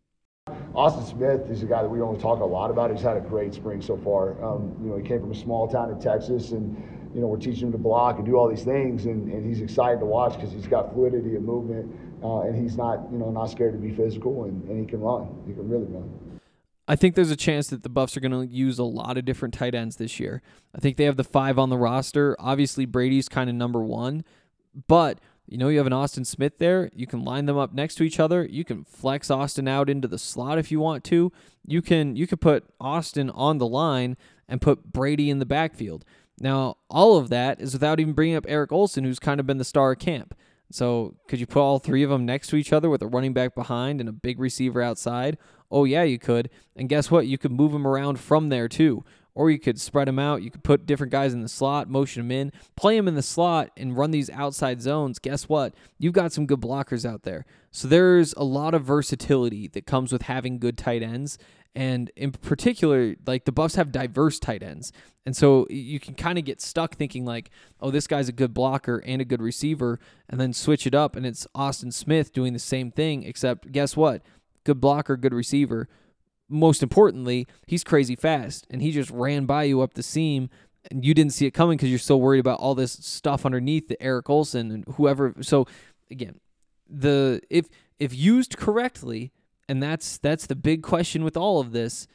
Austin Smith is a guy that we don't talk a lot about. He's had a great spring so far. Um, you know, he came from a small town in Texas, and you know we're teaching him to block and do all these things, and, and he's excited to watch because he's got fluidity of movement, uh, and he's not you know not scared to be physical, and, and he can run. He can really run. I think there's a chance that the Buffs are going to use a lot of different tight ends this year. I think they have the five on the roster. Obviously, Brady's kind of number one, but you know, you have an Austin Smith there. You can line them up next to each other. You can flex Austin out into the slot if you want to. You can you can put Austin on the line and put Brady in the backfield. Now, all of that is without even bringing up Eric Olsen, who's kind of been the star of camp. So could you put all three of them next to each other with a running back behind and a big receiver outside? Oh, yeah, you could. And guess what? You could move them around from there, too. Or you could spread them out. You could put different guys in the slot, motion them in, play them in the slot, and run these outside zones. Guess what? You've got some good blockers out there. So there's a lot of versatility that comes with having good tight ends. And in particular, like the Buffs have diverse tight ends. And so you can kind of get stuck thinking like, oh, this guy's a good blocker and a good receiver, and then switch it up, and it's Austin Smith doing the same thing, except guess what? Good blocker, good receiver. Most importantly, he's crazy fast, and he just ran by you up the seam, and you didn't see it coming because you're so worried about all this stuff underneath the Eric Olsen and whoever. So, again, the if if used correctly, and that's that's the big question with all of this,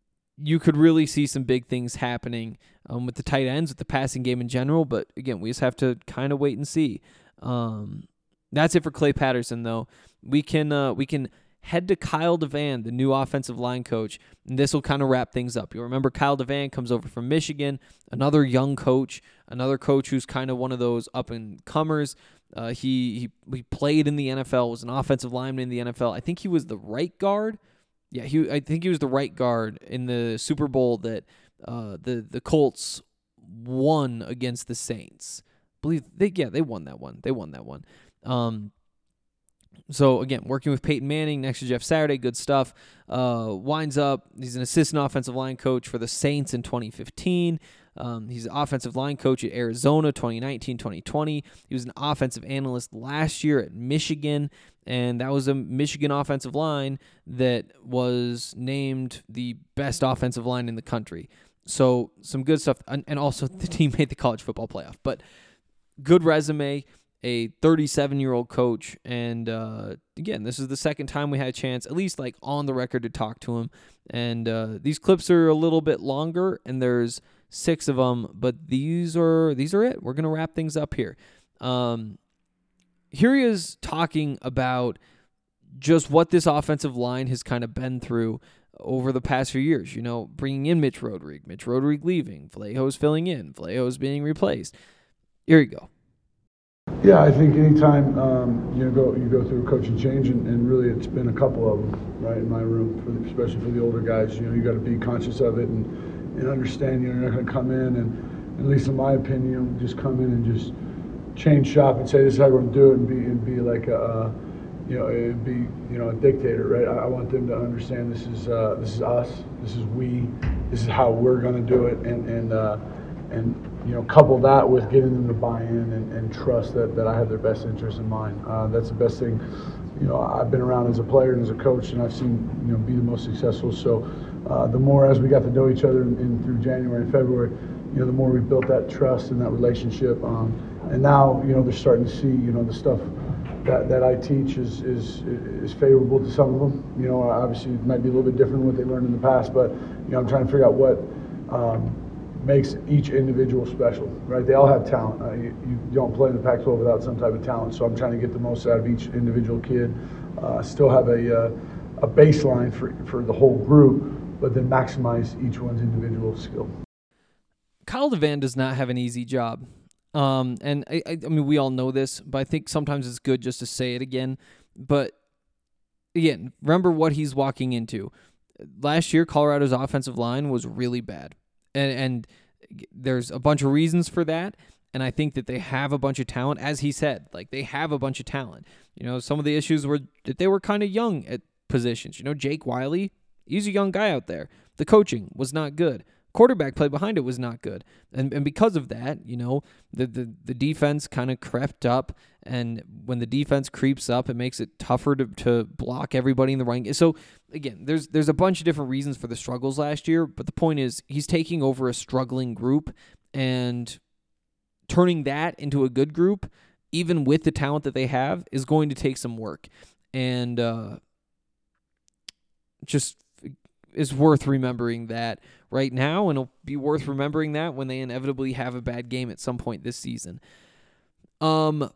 you could really see some big things happening um, with the tight ends, with the passing game in general. But, again, we just have to kind of wait and see. Um, that's it for Clay Patterson, though. We can uh, we can... head to Kyle DeVan, the new offensive line coach, and this will kind of wrap things up. You'll remember Kyle DeVan comes over from Michigan, another young coach, another coach who's kind of one of those up-and-comers. Uh, he, he he played in the N F L, was an offensive lineman in the N F L. I think he was the right guard. Yeah, he I think he was the right guard in the Super Bowl that uh, the the Colts won against the Saints. I believe they yeah they won that one. They won that one. Um, So, again, working with Peyton Manning next to Jeff Saturday, good stuff. Uh, winds up, he's an assistant offensive line coach for the Saints in twenty fifteen. Um, he's an offensive line coach at Arizona twenty nineteen twenty twenty. He was an offensive analyst last year at Michigan, and that was a Michigan offensive line that was named the best offensive line in the country. So, some good stuff. And, and also, the team made the college football playoff. But good resume, a thirty-seven-year-old coach, and uh, again, this is the second time we had a chance, at least like on the record, to talk to him. And uh, these clips are a little bit longer, and there's six of them, but these are these are it. We're gonna wrap things up here. Um, here he is talking about just what this offensive line has kind of been through over the past few years. You know, bringing in Mitch Roderick, Mitch Roderick leaving, Vallejo's filling in, Vallejo's being replaced. Here you go. Yeah, I think anytime um, you know go you go through a coaching change, and, and really it's been a couple of them, right, in my room, for the, especially for the older guys. You know, you got to be conscious of it and, and understand. You know, you're not going to come in and, at least in my opinion, just come in and just change shop and say this is how we're going to do it, and be and be like a uh, you know it'd be you know a dictator, right? I, I want them to understand this is uh, this is us, this is we, this is how we're going to do it, and and uh, and you know couple that with getting them to buy in and, and trust that, that I have their best interest in mind. Uh, that's the best thing. You know, I've been around as a player and as a coach, and I've seen you know be the most successful. So uh, the more as we got to know each other in, in through January and February, you know, the more we built that trust and that relationship. Um, and now you know they're starting to see you know the stuff that, that I teach is, is is favorable to some of them. You know, obviously it might be a little bit different than what they learned in the past, but you know I'm trying to figure out what um, makes each individual special, right? They all have talent. Uh, you, you don't play in the Pac twelve without some type of talent, so I'm trying to get the most out of each individual kid. Uh, still have a uh, a baseline for for the whole group, but then maximize each one's individual skill. Kyle DeVan does not have an easy job. Um, and I, I, I mean, we all know this, but I think sometimes it's good just to say it again. But again, remember what he's walking into. Last year, Colorado's offensive line was really bad. And, and there's a bunch of reasons for that. And I think that they have a bunch of talent, as he said, like they have a bunch of talent. You know, some of the issues were that they were kind of young at positions. You know, Jake Wiley, he's a young guy out there. The coaching was not good. Quarterback play behind it was not good. And and because of that, you know, the the, the defense kind of crept up, and when the defense creeps up, it makes it tougher to, to block everybody in the running. So again, there's there's a bunch of different reasons for the struggles last year, but the point is he's taking over a struggling group and turning that into a good group, even with the talent that they have, is going to take some work. And uh, just is worth remembering that right now, and it'll be worth remembering that when they inevitably have a bad game at some point this season. Um,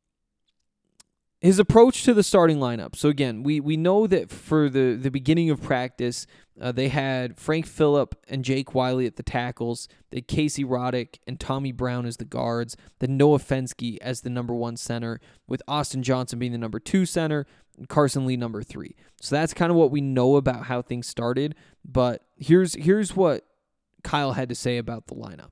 his approach to the starting lineup. So again, we we know that for the, the beginning of practice, uh, they had Frank Phillip and Jake Wiley at the tackles. They had Casey Roddick and Tommy Brown as the guards. Then Noah Fenske as the number one center, with Austin Johnson being the number two center, and Carson Lee number three. So that's kind of what we know about how things started. But here's here's what Kyle had to say about the lineup.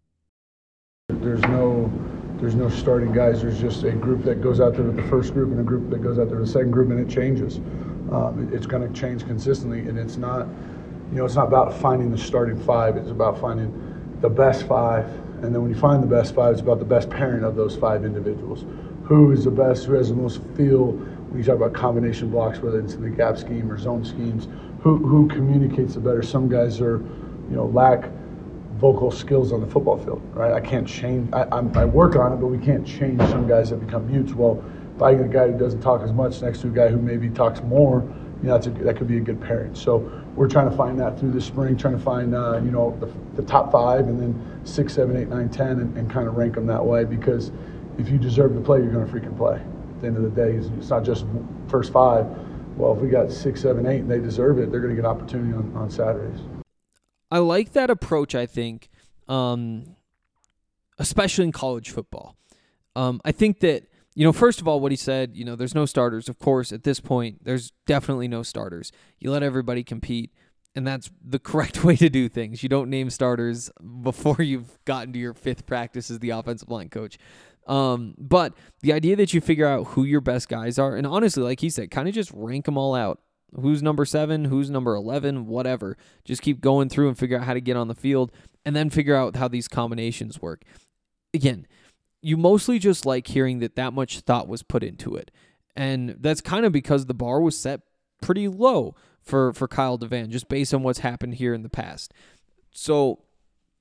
There's no there's no starting guys. There's just a group that goes out there with the first group and a group that goes out there with the second group, and it changes. Um, it, it's going to change consistently, and it's not, you know, it's not about finding the starting five. It's about finding the best five, and then when you find the best five, it's about the best pairing of those five individuals. Who is the best? Who has the most feel? When you talk about combination blocks, whether it's in the gap scheme or zone schemes, who who communicates the better? Some guys are, you know, lack vocal skills on the football field, right? I can't change. I I'm, I work on it, but we can't change some guys that become mutes. Well, if I get a guy who doesn't talk as much next to a guy who maybe talks more, you know, that's a, that could be a good pairing. So we're trying to find that through the spring, trying to find, uh, you know, the, the top five, and then six, seven, eight, nine, ten, and, and kind of rank them that way. Because if you deserve to play, you're going to freaking play. At the end of the day, it's not just first five. Well, if we got six, seven, eight, and they deserve it, they're going to get opportunity on, on Saturdays. I like that approach, I think, um, especially in college football. Um, I think that, you know, first of all, what he said, you know, there's no starters. Of course, at this point, there's definitely no starters. You let everybody compete, and that's the correct way to do things. You don't name starters before you've gotten to your fifth practice as the offensive line coach. Um, but the idea that you figure out who your best guys are, and honestly, like he said, kind of just rank them all out. Who's number seven, who's number eleven, whatever. Just keep going through and figure out how to get on the field, and then figure out how these combinations work. Again, you mostly just like hearing that that much thought was put into it. And that's kind of because the bar was set pretty low for, for Kyle DeVan, just based on what's happened here in the past. So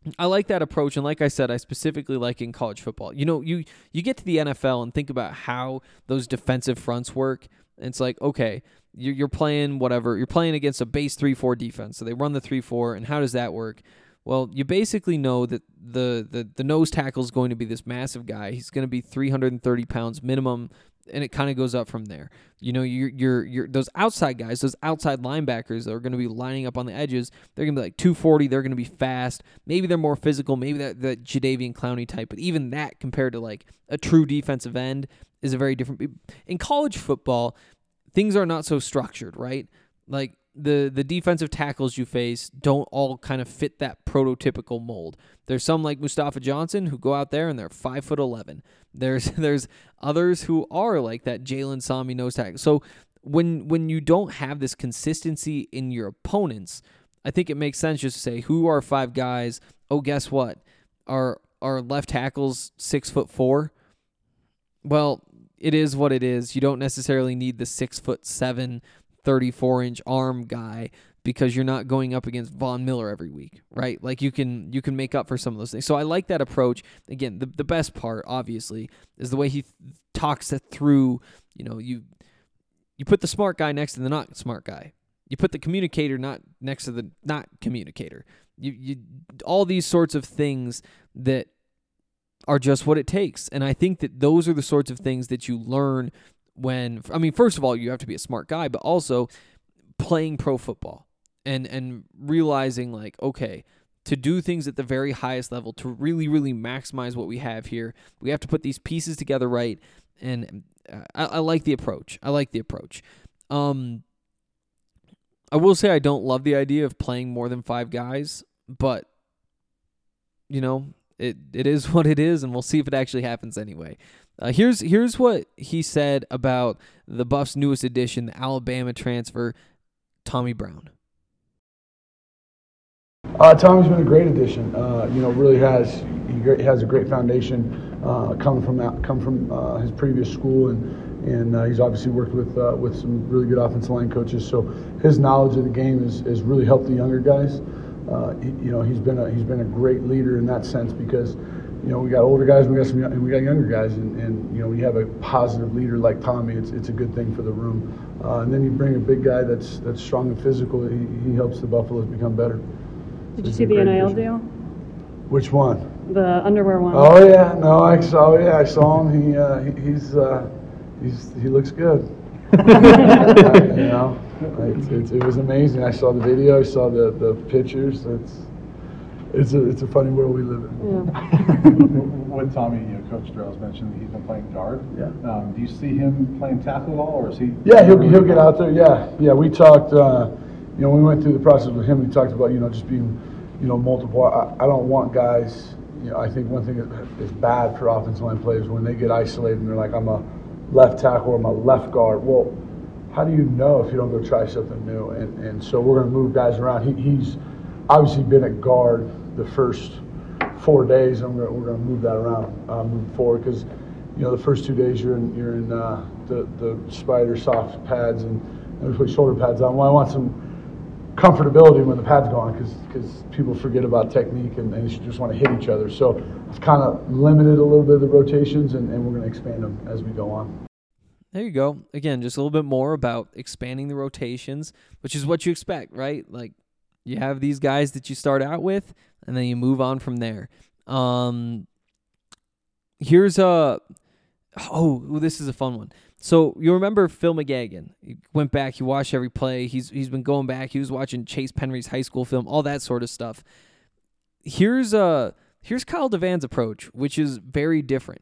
I like that approach, and like I said, I specifically like in college football. You know, you you get to the N F L and think about how those defensive fronts work. And it's like, okay, you're, you're playing whatever. You're playing against a base three four defense, so they run the three four, and how does that work? Well, you basically know that the, the, the nose tackle is going to be this massive guy. He's going to be three hundred thirty pounds minimum, and it kind of goes up from there. You know, you're, you're, you're, those outside guys, those outside linebackers that are going to be lining up on the edges, they're going to be like two forty, they're going to be fast. Maybe they're more physical, maybe that, that Jadeveon Clowney type, but even that compared to like a true defensive end is a very different. In college football, things are not so structured, right? Like, the the defensive tackles you face don't all kind of fit that prototypical mold. There's some like Mustafa Johnson who go out there and they're five foot eleven. There's there's others who are like that Jalen Sami nose tackle. So when when you don't have this consistency in your opponents, I think it makes sense just to say, who are five guys? Oh, guess what? Our our left tackle's six foot four. Well, it is what it is. You don't necessarily need the six foot seven, thirty-four inch arm guy because you're not going up against Von Miller every week, right? Like you can you can make up for some of those things. So I like that approach. Again, the, the best part, obviously, is the way he th- talks it through. You know, you you put the smart guy next to the not smart guy. You put the communicator not next to the not communicator. You you all these sorts of things that are just what it takes. And I think that those are the sorts of things that you learn when, I mean, first of all, you have to be a smart guy, but also playing pro football and, and realizing like, okay, to do things at the very highest level, to really, really maximize what we have here, we have to put these pieces together right. And I, I like the approach. I like the approach. Um, I will say I don't love the idea of playing more than five guys, but, you know, it it is what it is, and we'll see if it actually happens anyway. Uh, here's here's what he said about the Buffs' newest addition, the Alabama transfer, Tommy Brown. Uh, Tommy's been a great addition. Uh, you know, really has he has a great foundation uh, coming from come from uh, his previous school, and and uh, he's obviously worked with uh, with some really good offensive line coaches. So his knowledge of the game is has really helped the younger guys. Uh, he, you know, he's been a he's been a great leader in that sense because, you know, we got older guys, we got some, and we got younger guys, and, and you know, we have a positive leader like Tommy. It's it's a good thing for the room. Uh, and then you bring a big guy that's that's strong and physical. He he helps the Buffaloes become better. Did so you see the N I L deal? Which one? The underwear one. Oh yeah, no, I saw. Yeah, I saw him. He uh, he, he's uh, he's he looks good. You know, it's, it's, it was amazing. I saw the video. I saw the, the pictures. It's it's a it's a funny world we live in. Yeah. With Tommy, you know, Coach Darrell's mentioned that he's been playing guard. Yeah. Um, do you see him playing tackle at all, or is he? Yeah, he'll he'll get out there. Yeah, yeah. We talked. Uh, you know, we went through the process with him. We talked about you know just being, you know, multiple. I, I don't want guys. You know, I think one thing that is bad for offensive line players when they get isolated and they're like, I'm a left tackle or I'm a left guard. Well, how do you know if you don't go try something new? And and so we're going to move guys around. He, he's obviously been at guard the first four days, and we're, we're going to move that around uh, moving forward because, you know, the first two days you're in you're in uh, the the spider soft pads and, and we put shoulder pads on. Well, I want some comfortability when the pad's gone because people forget about technique and, and they just want to hit each other. So I've kind of limited a little bit of the rotations, and, and we're going to expand them as we go on. There you go. Again, just a little bit more about expanding the rotations, which is what you expect, right? Like, you have these guys that you start out with, and then you move on from there. Um, here's a... Oh, this is a fun one. So you remember Phil McGagan? He went back, he watched every play. He's He's been going back. He was watching Chase Penry's high school film, all that sort of stuff. Here's uh, here's Kyle Devan's approach, which is very different.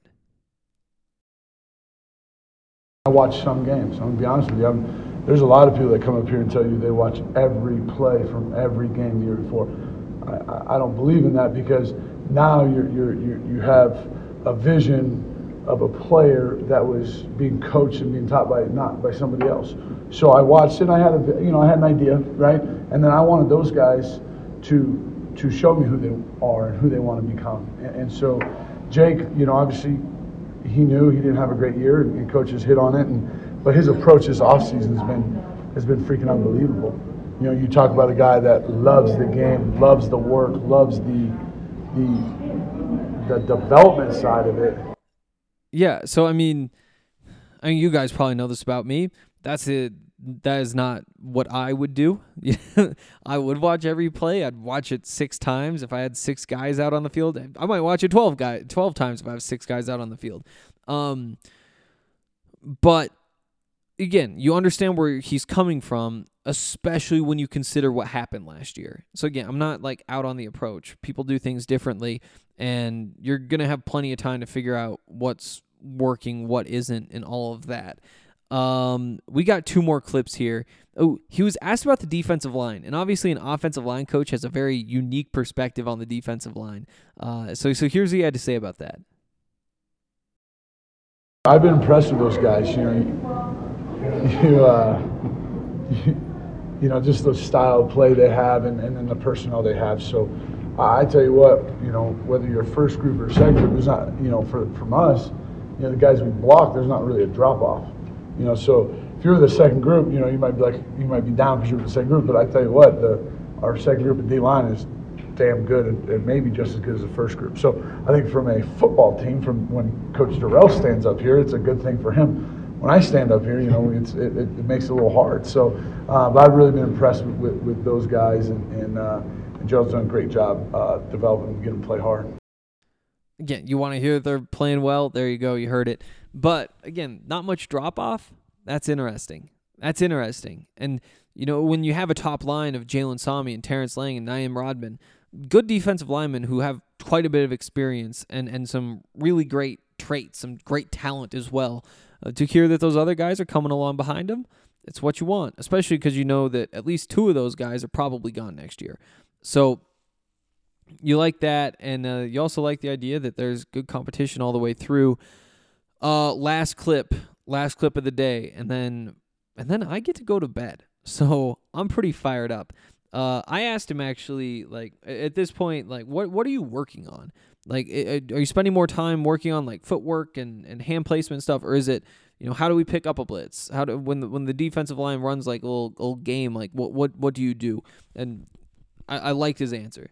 I watch some games. I'm going to be honest with you. I'm, there's a lot of people that come up here and tell you they watch every play from every game the year before. I, I, I don't believe in that because now you're, you're, you're, you have a vision of a player that was being coached and being taught by not by somebody else. So I watched it. And I had a you know I had an idea, right? And then I wanted those guys to to show me who they are and who they want to become. And, and so Jake, you know, obviously he knew he didn't have a great year, and, and coaches hit on it. And but his approach this offseason has been has been freaking unbelievable. You know, you talk about a guy that loves the game, loves the work, loves the the the development side of it. Yeah, so I mean, I mean, you guys probably know this about me. That's it. That is not what I would do. I would watch every play. I'd watch it six times if I had six guys out on the field. I might watch it twelve guy twelve times if I have six guys out on the field. Um, but again, you understand where he's coming from, especially when you consider what happened last year. So again, I'm not like out on the approach. People do things differently, and you're gonna have plenty of time to figure out what's working, what isn't, and all of that. Um, we got two more clips here. Oh, he was asked about the defensive line, and obviously an offensive line coach has a very unique perspective on the defensive line. Uh, so, so here's what he had to say about that. I've been impressed with those guys. You know, you, you, uh, you, you know, just the style of play they have, and, and then the personnel they have. So, uh, I tell you what, you know, whether you're first group or second group, there's not, you know, for from us, you know, the guys we block, there's not really a drop off. You know, so if you're the second group, you know, you might be like, you might be down because you're the second group. But I tell you what, the our second group of D line is damn good, and, and maybe just as good as the first group. So I think from a football team, from when Coach Darrell stands up here, it's a good thing for him. When I stand up here, you know, it's, it, it, it makes it a little hard. So, uh, but I've really been impressed with, with, with those guys, and, and, uh, and Joe's done a great job uh, developing them, getting them to play hard. Again, you want to hear they're playing well? There you go. You heard it. But again, not much drop off. That's interesting. That's interesting. And, you know, when you have a top line of Jalen Sami and Terrence Lang and Naeem Rodman, good defensive linemen who have quite a bit of experience and, and some really great traits, some great talent as well, uh, to hear that those other guys are coming along behind them, it's what you want, especially because you know that at least two of those guys are probably gone next year. So you like that, and uh, you also like the idea that there's good competition all the way through. Uh, last clip, last clip of the day, and then and then I get to go to bed. So I'm pretty fired up. Uh, I asked him actually, like, at this point, like, what what are you working on? Like, are you spending more time working on like footwork and, and hand placement stuff, or is it, you know, how do we pick up a blitz? How do when the, when the defensive line runs like a little, little game, like what what what do you do? And I, I liked his answer.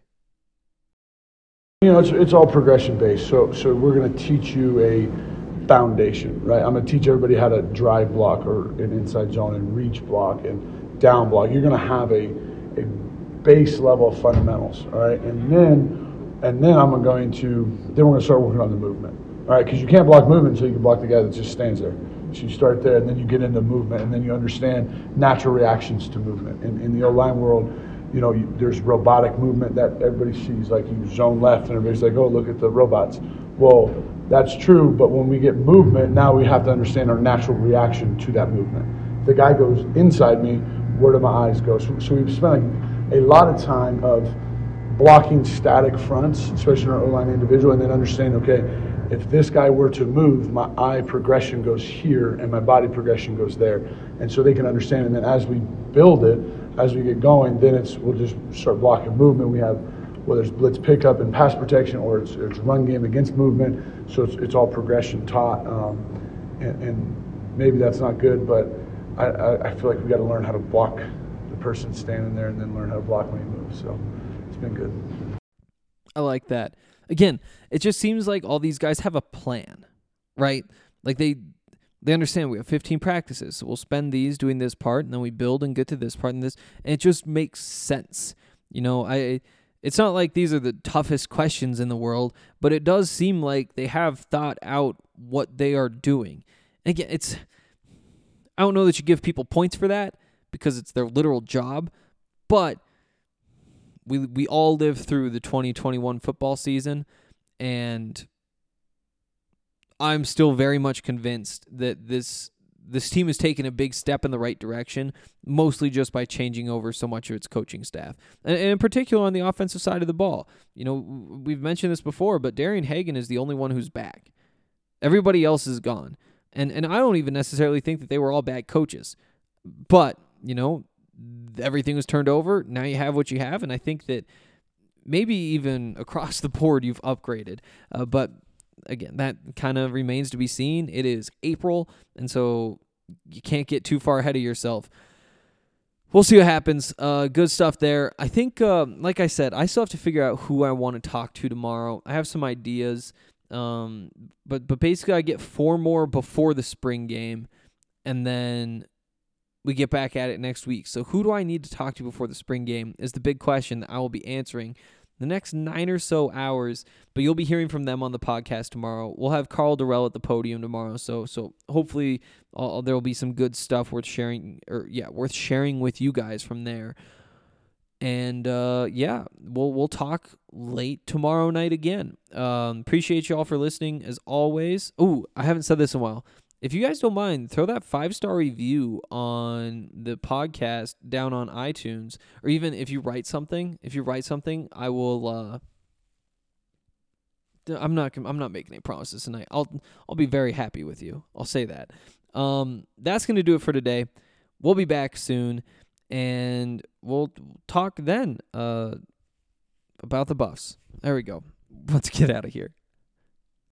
You know, it's it's all progression based. So so we're going to teach you a foundation, right? I'm going to teach everybody how to drive block or an inside zone and reach block and down block. You're going to have a a base level of fundamentals, all right? And then and then I'm going to then we're going to start working on the movement, all right? Because you can't block movement until you can block the guy that just stands there. So you start there, and then you get into movement, and then you understand natural reactions to movement. In, in the O-line world, you know, you, there's robotic movement that everybody sees, like you zone left, and everybody's like, oh, look at the robots. Well, that's true, but when we get movement, now we have to understand our natural reaction to that movement. If the guy goes inside me, where do my eyes go? So, so we've spent like a lot of time of blocking static fronts, especially in our O-line individual, and then understanding, okay, if this guy were to move, my eye progression goes here and my body progression goes there. And so they can understand, and then as we build it, as we get going, then it's we'll just start blocking movement. We have, whether it's blitz pickup and pass protection, or it's, it's run game against movement. So it's, it's all progression taught. Um, and, and maybe that's not good, but I, I, I feel like we got to learn how to block the person standing there, and then learn how to block when he moves. So it's been good. I like that. Again, it just seems like all these guys have a plan, right? Like they they understand we have fifteen practices, so we'll spend these doing this part, and then we build and get to this part and this, and it just makes sense. You know, I it's not like these are the toughest questions in the world, but it does seem like they have thought out what they are doing. And again, it's I don't know that you give people points for that because it's their literal job, but we we all lived through the twenty twenty-one football season, and I'm still very much convinced that this this team has taken a big step in the right direction, mostly just by changing over so much of its coaching staff. And, and in particular on the offensive side of the ball. You know, we've mentioned this before, but Darian Hagan is the only one who's back. Everybody else is gone. And and I don't even necessarily think that they were all bad coaches. But, you know, everything was turned over. Now you have what you have, and I think that maybe even across the board you've upgraded. Uh, but again, that kind of remains to be seen. It is April, and so you can't get too far ahead of yourself. we'll see what happens. Uh, good stuff there. I think, uh, like I said, I still have to figure out who I want to talk to tomorrow. I have some ideas, um, but but basically I get four more before the spring game, and then we get back at it next week. So who do I need to talk to before the spring game is the big question that I will be answering the next nine or so hours, but you'll be hearing from them on the podcast tomorrow. We'll have Carl Durrell at the podium tomorrow, so so hopefully uh, there will be some good stuff worth sharing, or yeah, worth sharing with you guys from there. And uh, yeah, we'll we'll talk late tomorrow night again. Um, appreciate you all for listening as always. Oh, I haven't said this in a while. If you guys don't mind, throw that five-star review on the podcast down on iTunes, or even if you write something, if you write something, I will, uh, I'm not, I'm not making any promises tonight. I'll, I'll be very happy with you. I'll say that. Um, that's going to do it for today. We'll be back soon, and we'll talk then, uh, about the Buffs. There we go. Let's get out of here.